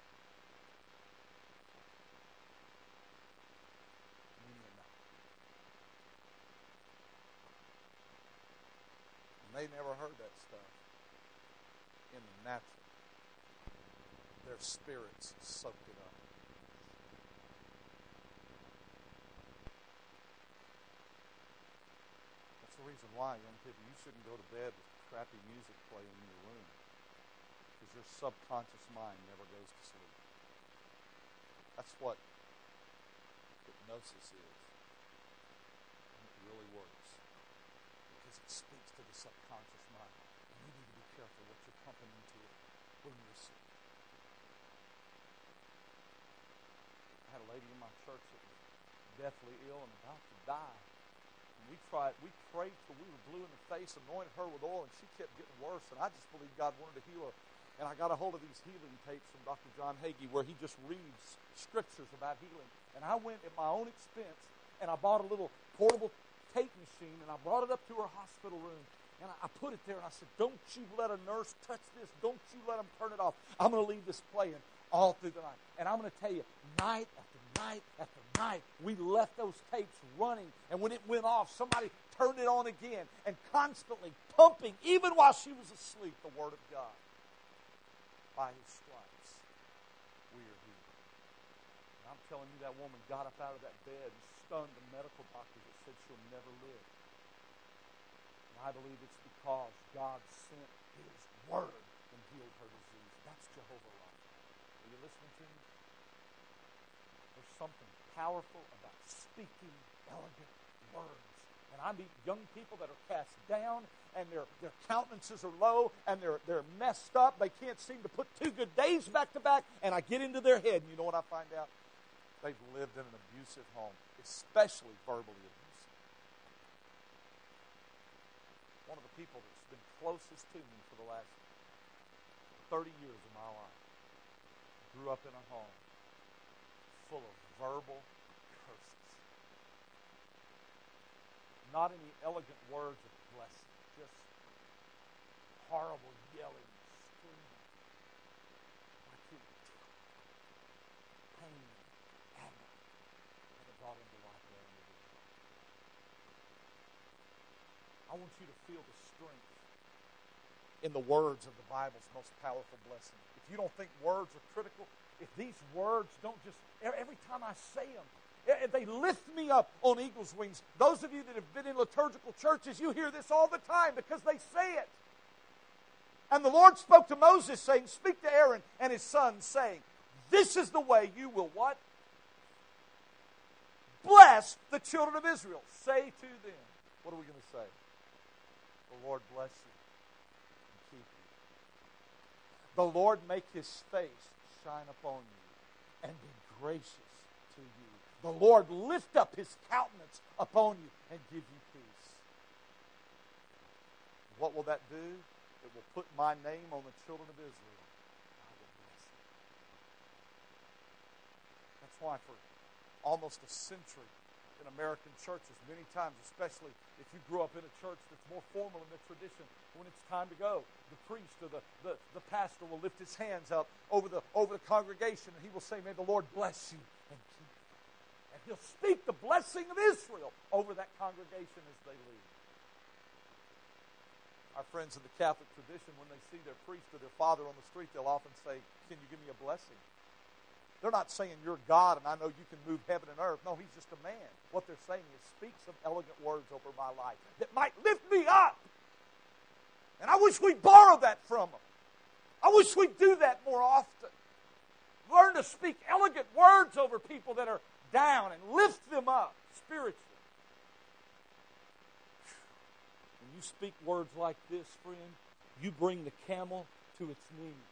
They never heard that stuff in the natural. Their spirits soaked it up. That's the reason why, young people, you shouldn't go to bed with crappy music playing in your room, because your subconscious mind never goes to sleep. That's what hypnosis is. And it really works. Because it speaks to the subconscious mind. And you need to be careful what you're pumping into it when you're asleep. I had a lady in my church that was deathly ill and about to die. And we prayed till we were blue in the face, anointed her with oil, and she kept getting worse. And I just believed God wanted to heal her. And I got a hold of these healing tapes from Dr. John Hagee where he just reads scriptures about healing. And I went at my own expense and I bought a little portable tape machine, and I brought it up to her hospital room, and I put it there, and I said, don't you let a nurse touch this. Don't you let them turn it off. I'm going to leave this playing all through the night. And I'm going to tell you, night after night after night, we left those tapes running, and when it went off, somebody turned it on again, and constantly pumping, even while she was asleep, the Word of God. By His stripes, we are healed. And I'm telling you, that woman got up out of that bed and stunned the medical doctors that said she'll never live. And I believe it's because God sent His Word and healed her disease. That's Jehovah Rapha. Are you listening to me? There's something powerful about speaking elegant words. And I meet young people that are cast down, and their countenances are low, and they're messed up. They can't seem to put 2 good days back to back, and I get into their head, and you know what I find out? They've lived in an abusive home, especially verbally abusive. One of the people that's been closest to me for the last 30 years of my life grew up in a home full of verbal curses. Not any elegant words of blessing, just horrible yelling, screaming. Like you pain, agony that are brought into life there. I want you to feel the strength in the words of the Bible's most powerful blessing. If you don't think words are critical, if these words don't just, every time I say them, they lift me up on eagle's wings. Those of you that have been in liturgical churches, you hear this all the time because they say it. And the Lord spoke to Moses saying, speak to Aaron and his sons saying, this is the way you will what? Bless the children of Israel. Say to them. What are we going to say? The Lord bless you and keep you. The Lord make his face shine upon you and be gracious to you. The Lord lift up his countenance upon you and give you peace. What will that do? It will put my name on the children of Israel. I will bless them. That's why for almost a century in American churches, many times, especially if you grew up in a church that's more formal in the tradition, when it's time to go, the priest or the pastor will lift his hands up over the congregation and he will say, may the Lord bless you and keep you. And he'll speak the blessing of Israel over that congregation as they leave. Our friends in the Catholic tradition, when they see their priest or their father on the street, they'll often say, can you give me a blessing? They're not saying you're God and I know you can move heaven and earth. No, he's just a man. What they're saying is speak some elegant words over my life that might lift me up. And I wish we'd borrow that from them. I wish we'd do that more often. Learn to speak elegant words over people that are down and lift them up spiritually. When you speak words like this, friend, you bring the camel to its knees.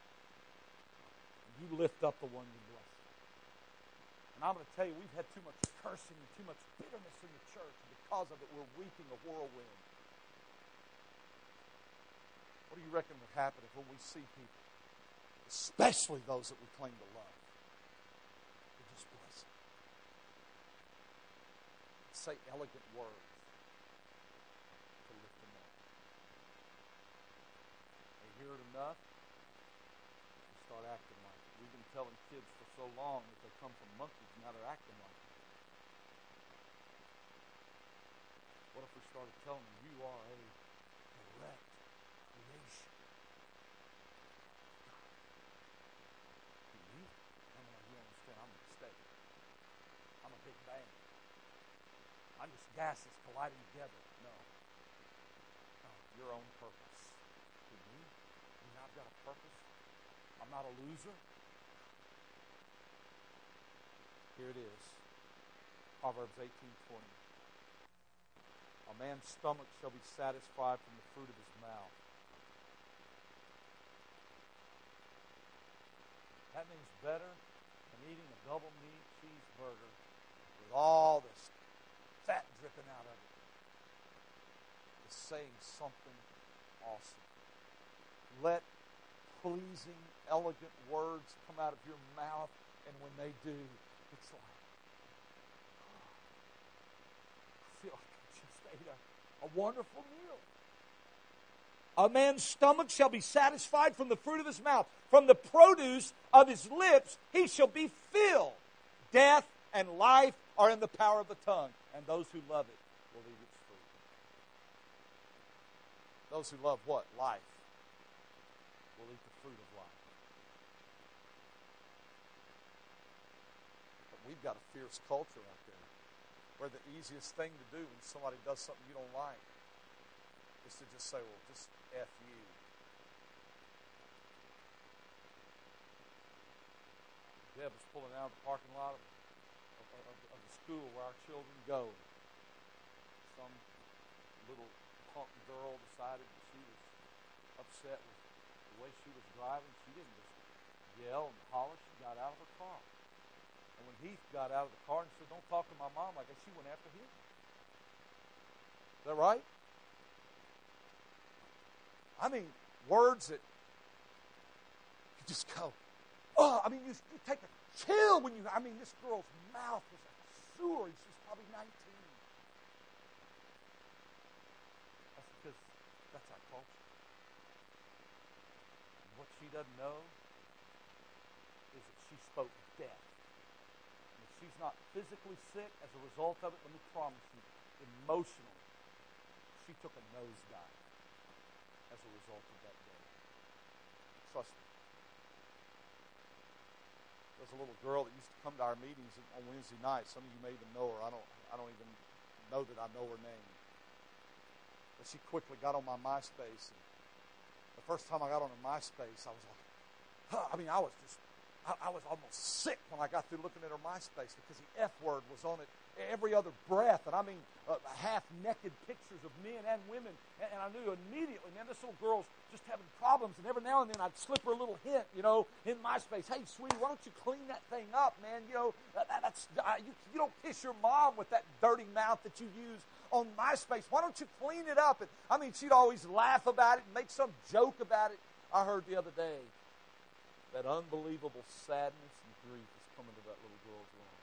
You lift up the one you bless. And I'm going to tell you, we've had too much cursing and too much bitterness in the church. And because of it, we're weeping a whirlwind. What do you reckon would happen if when we see people, especially those that we claim to love, we just bless them? Say elegant words to lift them up. They hear it enough, they start acting like it. We've been telling kids for so long that they come from monkeys, now they're acting like it. What if we started telling them, you are a direct creation? You? No, you don't understand. I'm a mistake. I'm a big bang. I'm just gases colliding together. No. Your own purpose. To me, I've got a purpose. I'm not a loser. Here it is. Proverbs 18:20. A man's stomach shall be satisfied from the fruit of his mouth. That means better than eating a double meat cheeseburger with all this fat dripping out of it. Is saying something awesome. Let pleasing, elegant words come out of your mouth, and when they do, it's like, I feel like I just ate a wonderful meal. A man's stomach shall be satisfied from the fruit of his mouth. From the produce of his lips he shall be filled. Death and life are in the power of the tongue, and those who love it will eat its fruit. Those who love what? Life will eat the fruit of life. But we've got a fierce culture out there where the easiest thing to do when somebody does something you don't like is to just say, well, just F you. Deb was pulling out of the parking lot of the school where our children go. Some little punk girl decided that she was upset with the way she was driving. She didn't just yell and holler. She got out of her car. And when Heath got out of the car and said, don't talk to my mom like that, she went after him. Is that right? I mean, words that you just go, oh, I mean, you take a chill when you, I mean, this girl's mouth is like a sewer. She's probably 19. what she doesn't know is that she spoke death. And if she's not physically sick as a result of it, let me promise you, emotionally, she took a nosedive as a result of that day. Trust me. There's a little girl that used to come to our meetings on Wednesday nights. Some of you may even know her. I don't even know that I know her name. But she quickly got on my MySpace. And the first time I got on her MySpace, I was like, I was almost sick when I got through looking at her MySpace because the F word was on it every other breath. And half-naked pictures of men and women. And I knew immediately, man, this little girl's just having problems. And every now and then I'd slip her a little hint, in MySpace. Hey, sweetie, why don't you clean that thing up, man? You don't kiss your mom with that dirty mouth that you use on MySpace. Why don't you clean it up? And she'd always laugh about it and make some joke about it. I heard the other day that unbelievable sadness and grief is coming to that little girl's room.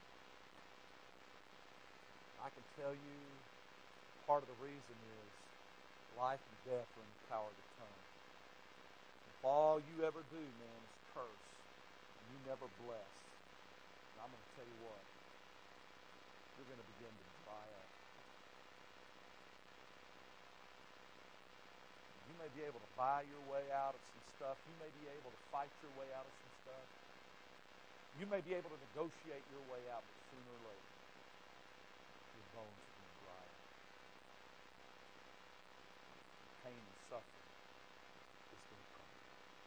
I can tell you part of the reason is life and death are in the power of the tongue. If all you ever do, man, is curse, and you never bless, and I'm going to tell you what, you're going to begin to dry up. You may be able to buy your way out of some stuff. You may be able to fight your way out of some stuff. You may be able to negotiate your way out, but sooner or later, your bones are going to dry up. Pain and suffering is going to come.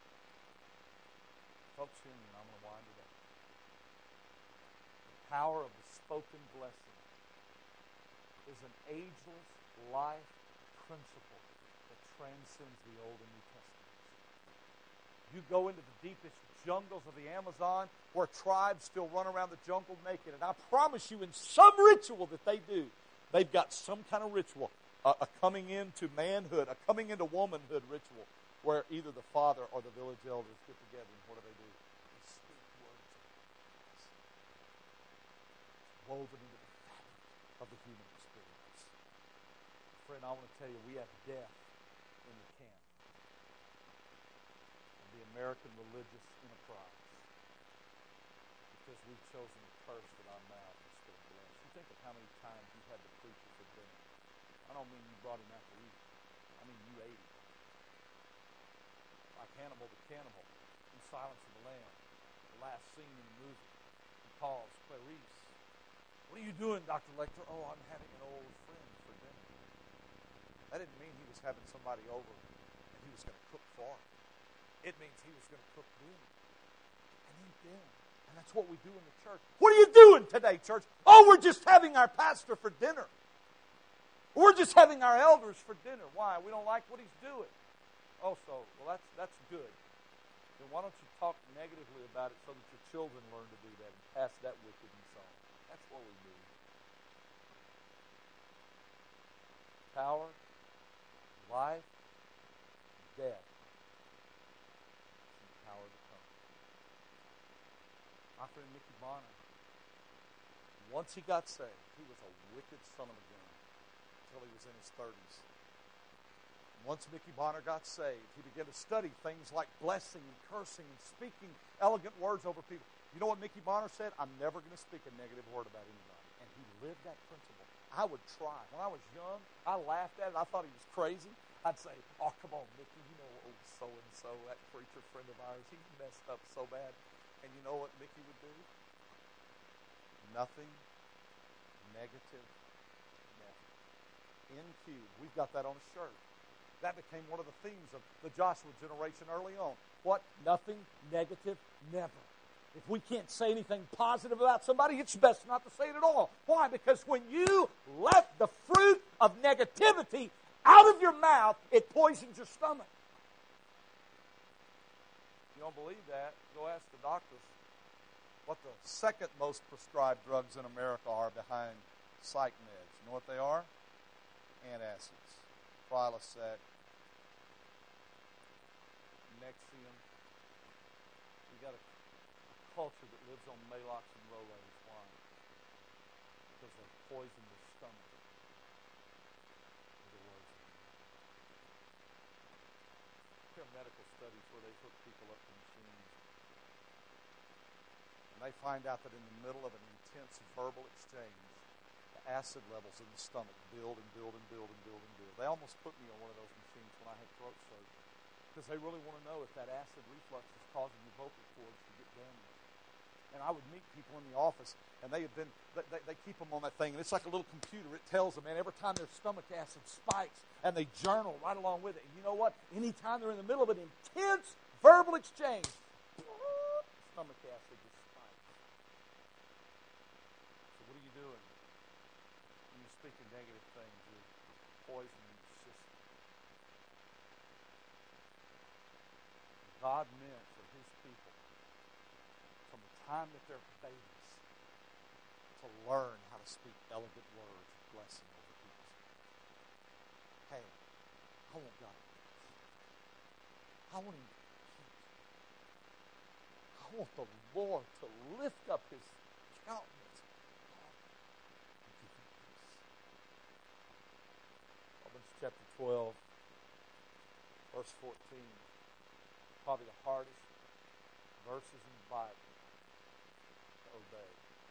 Folks, hear me, and I'm going to wind it up. The power of the spoken blessing is an ageless life principle that transcends the Old and New Testaments. You go into the deepest jungles of the Amazon where tribes still run around the jungle naked. And I promise you, in some ritual that they do, they've got some kind of ritual, a coming into manhood, a coming into womanhood ritual, where either the father or the village elders get together, and what do? They speak words of blessing. It's woven into the fabric of the human experience. Friend, I want to tell you, we have death in the camp of the American religious enterprise because we've chosen to curse with our mouth instead of bless. You think of how many times you've had to preach it for dinner. I don't mean you brought him out to eat. I mean you ate it. Like Hannibal the Cannibal in Silence of the Lambs, the last scene in the movie. He calls Clarice. What are you doing, Dr. Lecter? Oh, I'm having an old friend for dinner. That didn't mean he was having somebody over and he was going to cook for him. It means he was going to cook dinner and eat dinner. And that's what we do in the church. What are you doing today, church? Oh, we're just having our pastor for dinner. We're just having our elders for dinner. Why? We don't like what he's doing. Oh, well, that's good. Then why don't you talk negatively about it so that your children learn to do that and pass that wickedness on? That's what we do. Power, life, death. And the power to come. My friend Mickey Bonner, once he got saved, he was a wicked son of a gun until he was in his 30s. Once Mickey Bonner got saved, he began to study things like blessing and cursing and speaking elegant words over people. You know what Mickey Bonner said? I'm never going to speak a negative word about anybody. And he lived that principle. I would try. When I was young, I laughed at it. I thought he was crazy. I'd say, oh, come on, Mickey, you know, so-and-so, that preacher friend of ours, he messed up so bad. And you know what Mickey would do? Nothing negative, never. NQ. We've got that on a shirt. That became one of the themes of the Joshua generation early on. What? Nothing negative, never. If we can't say anything positive about somebody, it's best not to say it at all. Why? Because when you let the fruit of negativity out of your mouth, it poisons your stomach. If you don't believe that, go ask the doctors what the second most prescribed drugs in America are behind psych meds. You know what they are? Antacids, Prilosec, Nexium. We got a culture that lives on Maalox and Rolaids. Why? Because they poison the stomach with the words of the mouth. If you're a medical studies where they've hooked people up to machines. And they find out that in the middle of an intense verbal exchange, the acid levels in the stomach build and build and build and build and build. They almost put me on one of those machines when I had throat surgery because they really want to know if that acid reflux is causing your vocal cords to get damaged. And I would meet people in the office, and they keep them on that thing, and it's like a little computer. It tells them, man, every time their stomach acid spikes, and they journal right along with it. And you know what? Anytime they're in the middle of an intense verbal exchange, stomach acid just spikes. So what are you doing? You're speaking negative things. You're poisoning your system. God meant for His people, from the time that they're babies, to learn how to speak elegant words of blessing over people's lives. Hey, I want God to bless you. I want Him to keep you. I want the Lord to lift up His countenance and give you peace. Romans chapter 12, verse 14. Probably the hardest verses in the Bible to obey.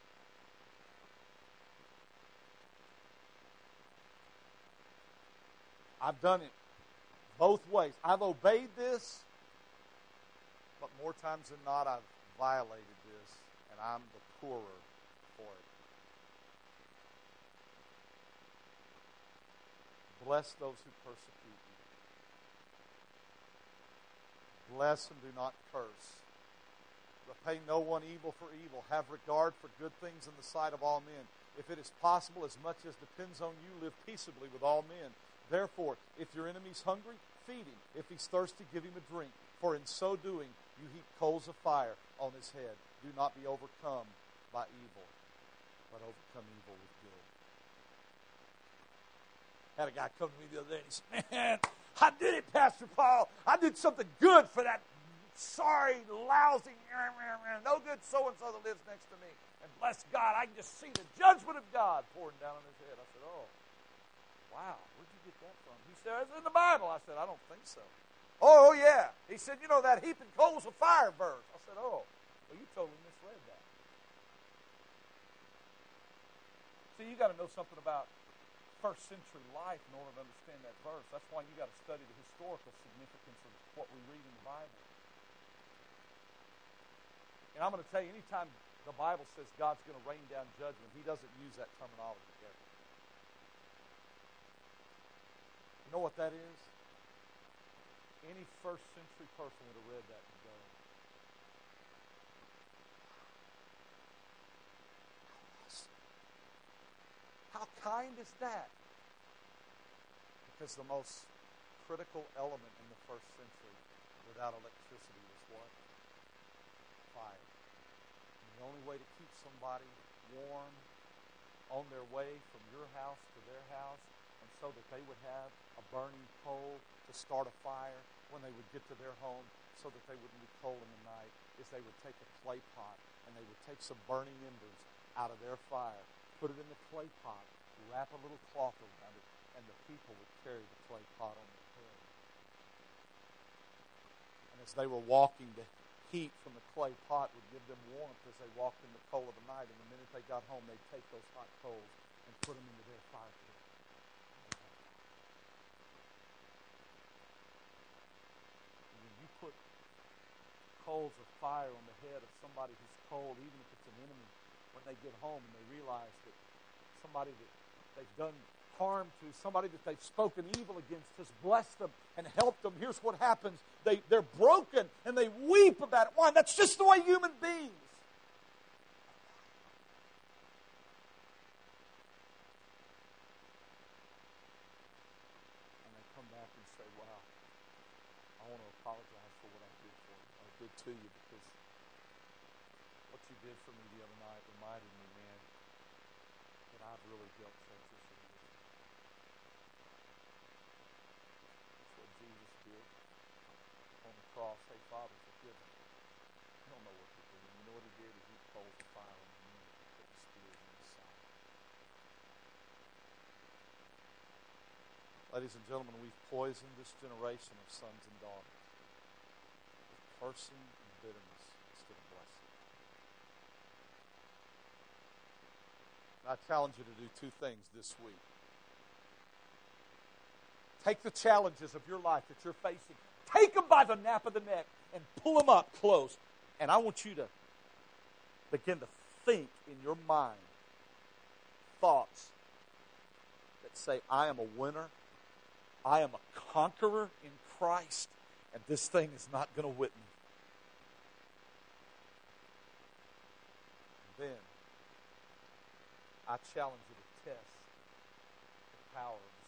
I've done it both ways. I've obeyed this, but more times than not, I've violated this, and I'm the poorer for it. Bless those who persecute you. Bless and do not curse. Repay no one evil for evil. Have regard for good things in the sight of all men. If it is possible, as much as depends on you, live peaceably with all men. Therefore, if your enemy's hungry, feed him. If he's thirsty, give him a drink. For in so doing, you heap coals of fire on his head. Do not be overcome by evil, but overcome evil with good. Had a guy come to me the other day and he said, man, I did it, Pastor Paul. I did something good for that sorry, lousy, no good so-and-so that lives next to me. And bless God, I can just see the judgment of God pouring down on his head. I said, oh, wow, where'd you get that from? He said, it's in the Bible. I said, I don't think so. Oh, yeah. He said, you know that heaping coals of fire verse. I said, oh, well, you totally misread that. See, you got to know something about first century life in order to understand that verse. That's why you got to study the historical significance of what we read in the Bible. And I'm going to tell you, anytime the Bible says God's going to rain down judgment, He doesn't use that terminology ever. You know what that is? Any first century person would have read that and go, how kind is that? Because the most critical element in the first century without electricity was what? Fire. And the only way to keep somebody warm on their way from your house to their house, and so that they would have a burning coal to start a fire when they would get to their home, so that they wouldn't be cold in the night, is they would take a clay pot and they would take some burning embers out of their fire, put it in the clay pot, wrap a little cloth around it, and the people would carry the clay pot on their head. And as they were walking, the heat from the clay pot would give them warmth as they walked in the cold of the night. And the minute they got home, they'd take those hot coals and put them into their fire pit. And when you put coals of fire on the head of somebody who's cold, even if it's an enemy, when they get home and they realize that somebody that they've done harm to, somebody that they've spoken evil against, has blessed them and helped them, here's what happens. They're broken and they weep about it. Why? That's just the way human beings. And they come back and say, wow, I want to apologize for what I did for you. I did to you because what you did for me the other night reminded me, man, that I've really dealt treacherously with you. That's what Jesus did on the cross. Hey, Father, forgive them. You don't know what they're doing. You know what He did? He heaped coals of fire on the men and put the spears in His side. Ladies and gentlemen, we've poisoned this generation of sons and daughters. cursing and bitterness instead of blessing. I challenge you to do two things this week. Take the challenges of your life that you're facing. Take them by the nape of the neck and pull them up close. And I want you to begin to think in your mind thoughts that say, I am a winner. I am a conqueror in Christ. And this thing is not going to whip me. And then, I challenge you to test the power of